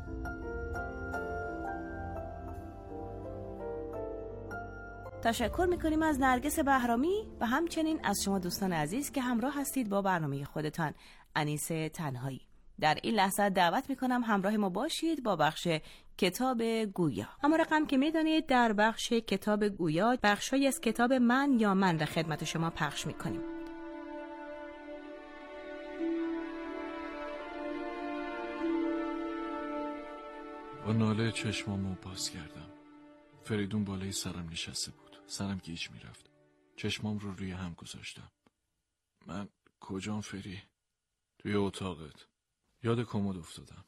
تشکر میکنیم از نرگس بهرامی و همچنین از شما دوستان عزیز که همراه هستید با برنامه خودتان انیس تنهایی. در این لحظه دعوت میکنم همراه ما باشید با بخش کتاب گویا. اما رقم که میدانید در بخش کتاب گویا بخشی از کتاب من یا من را خدمت شما پخش میکنیم. با ناله چشمامو باز کردم. فریدون بالای سرم نشسته بود. سرم گیج میرفت. چشمام رو روی هم گذاشتم. من کجام فری؟ توی اتاقت. یاد کمد افتادم.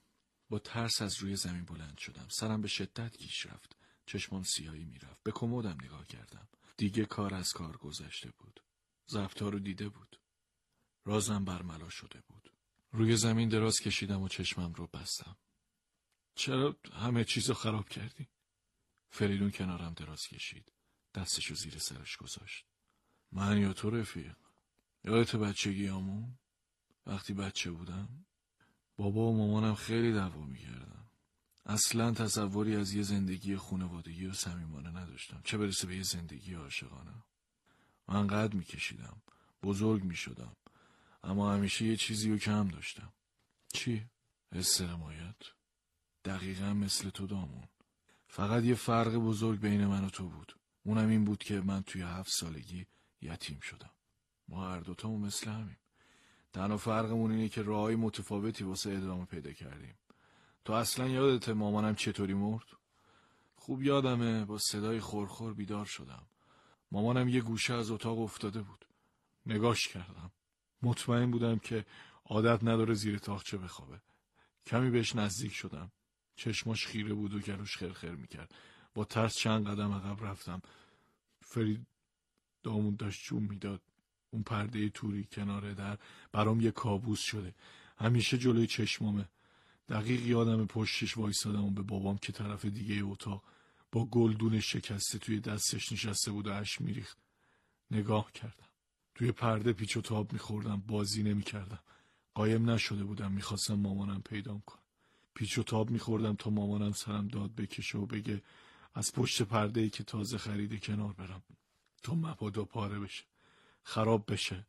با ترس از روی زمین بلند شدم. سرم به شدت گیج رفت. چشمام سیاهی میرفت. به کمدم نگاه کردم. دیگه کار از کار گذشته بود. ضبط‌ها رو دیده بود. رازم برملا شده بود. روی زمین دراز کشیدم و چشمم رو بستم. چرا همه چیزو خراب کردی؟ فریدون کنارم دراز کشید. دستشو زیر سرش گذاشت. من یا تو رفیق؟ یادت بچگیامون؟ وقتی بچه بودم؟ بابا و مامانم خیلی دعوا می‌کردن. اصلا تصوری از یه زندگی خانوادگی و صمیمانه نداشتم، چه برسه به یه زندگی عاشقانه. من قد می‌کشیدم، بزرگ می‌شدم، اما همیشه یه چیزی رو کم داشتم. چی؟ حس حمایت. دقیقا مثل تو دامون. فقط یه فرق بزرگ بین من و تو بود. اونم این بود که من توی 7 سالگی یتیم شدم. ما هر دوتامون مثل همین. تنها فرقمون اینه که راههای متفاوتی واسه ادامه پیدا کردیم. تو اصلا یادته مامانم چطوری مرد؟ خوب یادمه، با صدای خورخور بیدار شدم. مامانم یه گوشه از اتاق افتاده بود. نگاش کردم. مطمئن بودم که عادت نداره زیر تاقچه بخوابه. کمی بهش نزدیک شدم. چشماش خیره بود و گلوش خرخر میکرد. با ترس چند قدم عقب رفتم. فرید دامون داشت جون میداد. اون پرده توری کنار در برام یه کابوس شده. همیشه جلوی چشمامه. دقیق یادم پشتش وایسادم و به بابام که طرف دیگه اتاق با گلدون شکسته توی دستش نشسته بود و اشک میریخت نگاه کردم. توی پرده پیچ و تاب میخوردم، بازی نمیکردم. قایم نشده بودم، میخواستم مامانم پیدام کنم. پیچ و تاب میخوردم تا مامانم سرم داد بکشه و بگه از پشت پرده‌ای که تازه خریده کنار برم تا مبادا پاره بشه، خراب بشه.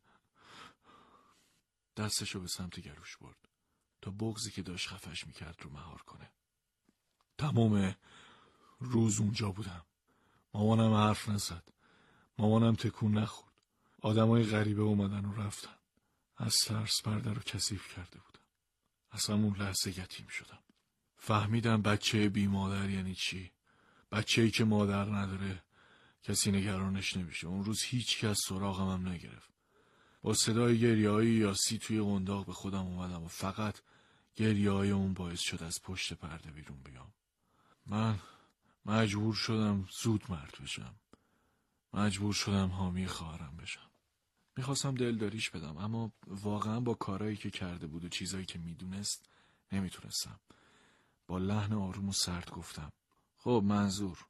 دستشو به سمت گلوش برد تا بغضی که داشت خفش میکرد رو مهار کنه. تمام روز اونجا بودم. مامانم حرف نزد. مامانم تکون نخورد. آدمای غریبه اومدن و رفتن. از ترس پرده رو کثیف کرده بودم. اصلا اون لحظه یتیم شدم. فهمیدم بچه بی مادر یعنی چی. بچه‌ای که مادر نداره، کسی نگرانش نمیشه. اون روز هیچ کس سراغم هم نگرفت. با صدای گریه‌های یاسی توی قنداق به خودم اومدم و فقط گریه‌های اون باعث شد از پشت پرده بیرون بیام. من مجبور شدم زود مرد بشم. مجبور شدم حامی خواهرم بشم. میخواستم دلداریش بدم، اما واقعا با کارهایی که کرده بود و چیزایی که میدونست نمیتونستم. با لحن آروم و سرد گفتم خب منظور.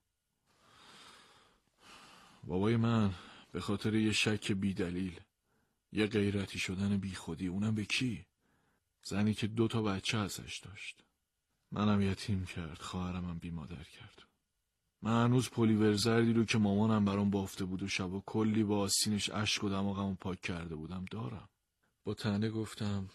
بابای من به خاطر یه شک بی دلیل، یه غیرتی شدن بی خودی، اونم به کی؟ زنی که 2 بچه ازش داشت. منم یتیم کرد، خواهرمم بی مادر کرد. من هنوز پلیور زردی رو که مامانم برام بافته بود و شبا کلی با آستینش اشک و دماغمو پاک کرده بودم دارم. با طعنه گفتم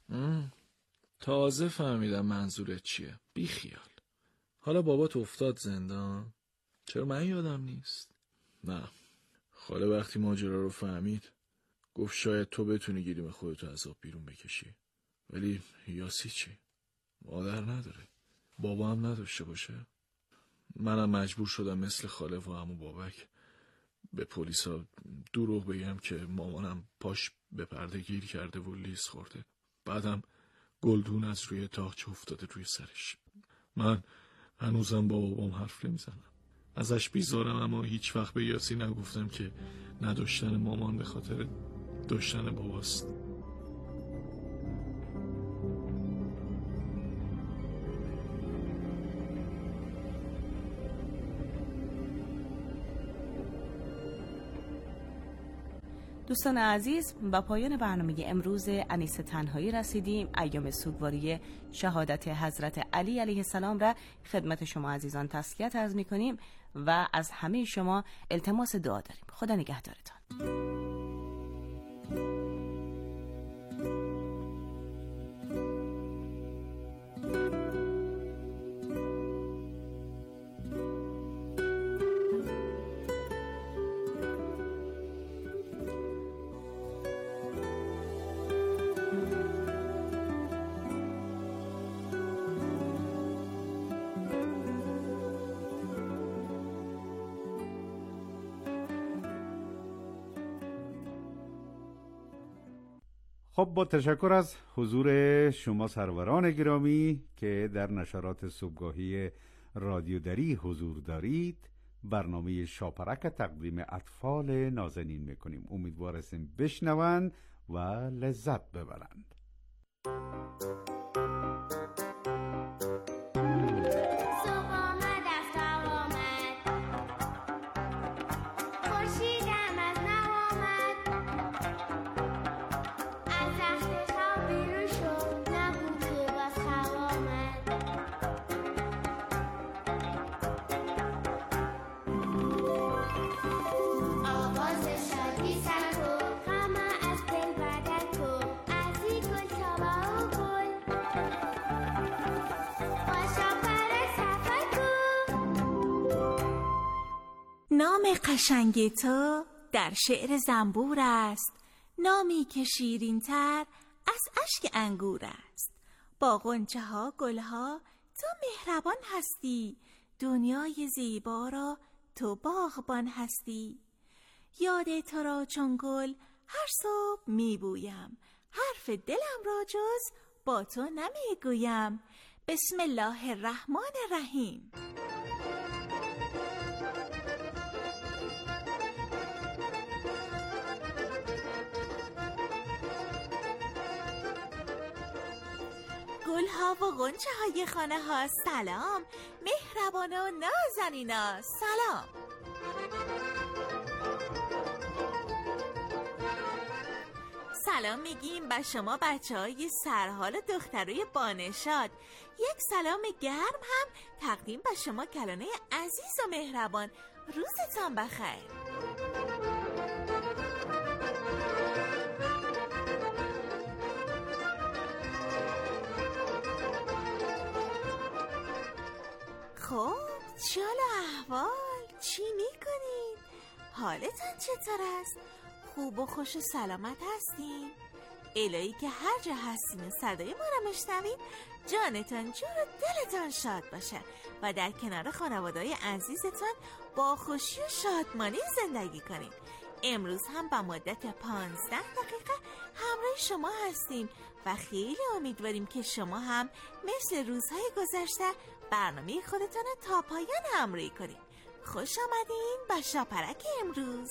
تازه فهمیدم منظورت چیه. بی خیال. حالا بابات افتاد زندان؟ چرا من یادم نیست؟ نه. خاله وقتی ماجرا رو فهمید گفت شاید تو بتونی گیریم خودتو از آب بیرون بکشی. ولی یاسی چی؟ مادر نداره. بابا هم نداشته باشه. منم مجبور شدم مثل خاله و عمو بابک به پلیسا دروغ بگم که مامانم پاش به پرده گیر کرده و لیز خورده. بعدم گلدون از روی تاقچه افتاده روی سرش. من هنوزم با بابام حرف نمیزنم. ازش بیزارم، اما هیچ وقت به یاسی نگفتم که نداشتن مامان به خاطر داشتن باباست. دوستان عزیز، با پایان برنامه امروز انیس تنهایی رسیدیم. ایام سوگواری شهادت حضرت علی علیه السلام را خدمت شما عزیزان تسلیت عرض می‌کنیم و از همه شما التماس دعا داریم. خدا نگهدارتان. خب با تشکر از حضور شما سروران گرامی که در نشرات صبحگاهی رادیو دری حضور دارید، برنامه شاپرک تقدیم اطفال نازنین میکنیم. امیدوار هستیم بشنوند و لذت ببرند. نام قشنگ تو در شعر زنبور است، نامی که شیرین تر از اشک انگور است. با غنچه ها گل ها تو مهربان هستی، دنیای زیبا را تو باغبان هستی. یاد تو را چون گل هر صبح میبویم، حرف دلم را جز با تو نمیگویم. بسم الله الرحمن الرحیم. گل ها و غنچه های خانه ها سلام، مهربان و نازنینا سلام. سلام میگیم به شما بچه های سرحال دختروی بانشاد. یک سلام گرم هم تقدیم به شما کلانه عزیز و مهربان. روزتان بخیر. خب چه احوال؟ چی میکنین؟ حالتان چطور است؟ خوب و خوش و سلامت هستین؟ الهی که هر جا هستین و صدای ما را میشنوین جانتان جور و دلتان شاد باشه و در کنار خانواده‌های عزیزتان با خوشی و شادمانی زندگی کنین. امروز هم با مدت 15 دقیقه همراه شما هستیم و خیلی امیدواریم که شما هم مثل روزهای گذشته برنامه خودتان تا پایان همراهی کنید. خوش آمدین به شاپرک امروز.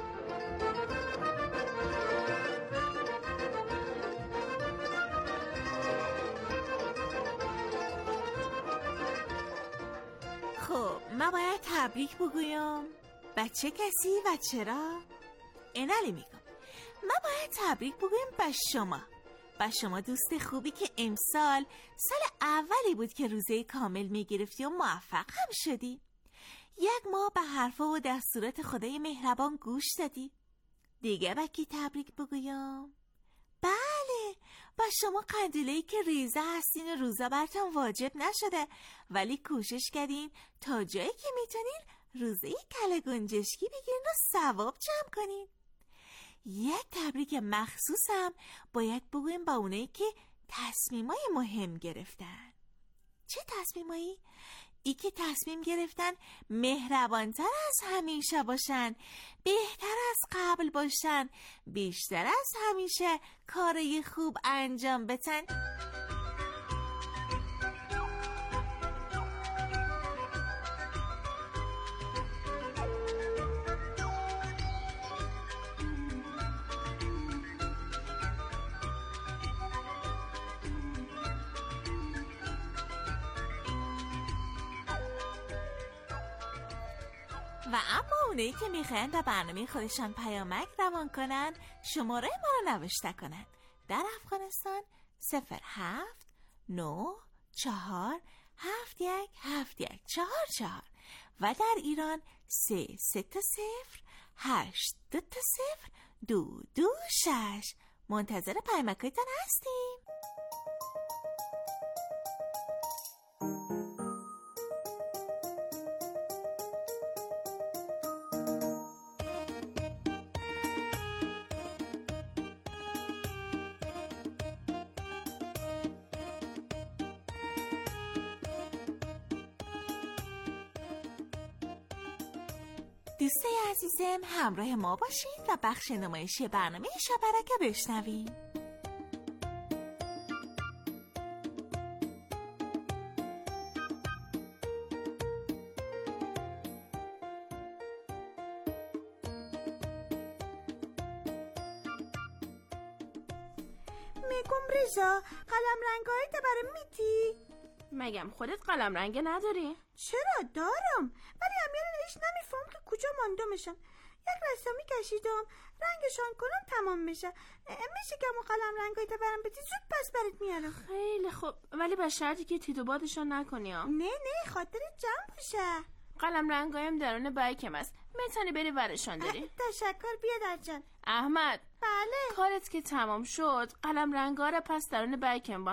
خب من باید تبریک بگویم به چه کسی و چرا؟ اینالی میگم من باید تبریک بگویم به شما دوست خوبی که امسال سال اولی بود که روزه کامل میگرفتی و موفق هم شدی. یک ماه به حرفا و دستورات خدای مهربان گوش دادی. دیگه به کی تبریک بگویم؟ بله، با شما قندیله‌ای که ریزه هستین و روزه براتون واجب نشده ولی کوشش کردین تا جایی که میتونین روزه کله گنجشکی بگیرین و ثواب جمع کنین. یک تبریک مخصوص هم باید بگویم با اونایی که تصمیمای مهم گرفتن. چه تصمیمایی؟ ای که تصمیم گرفتن مهربانتر از همیشه باشن، بهتر از قبل باشن، بیشتر از همیشه کارای خوب انجام بدن. و اما اونایی که میخواین به برنامه خودشان پیامک روان کنن شماره ما رو نوشته کنن. در افغانستان 0794717144 و در ایران 33082202226. منتظر پیامکایتان هستیم. دوستای عزیزم همراه ما باشید و بخش نمایشی برنامه شاپرک بشنوید. میگم رضا قلم رنگایی تا برام میتی؟ مگم خودت قلم رنگ نداری؟ چرا دارم، ولی همیشه هیچ نمیفهم که کجا ماندمشن. یک رسمی کشیدم رنگشان کنم تمام میشه. میشه که اون قلم رنگایی تا برام بدی زود پس برات میارم. خیلی خوب، ولی به شرطی که تیت و بادشان نکنی ها. نه خاطر جمع باشه. قلم رنگایم درون بایکم است، میتونی بری ورشان داری. تشکر بیادر جان. احمد. بله. کارت که تمام شد قلم رنگا رو پس درون بایکم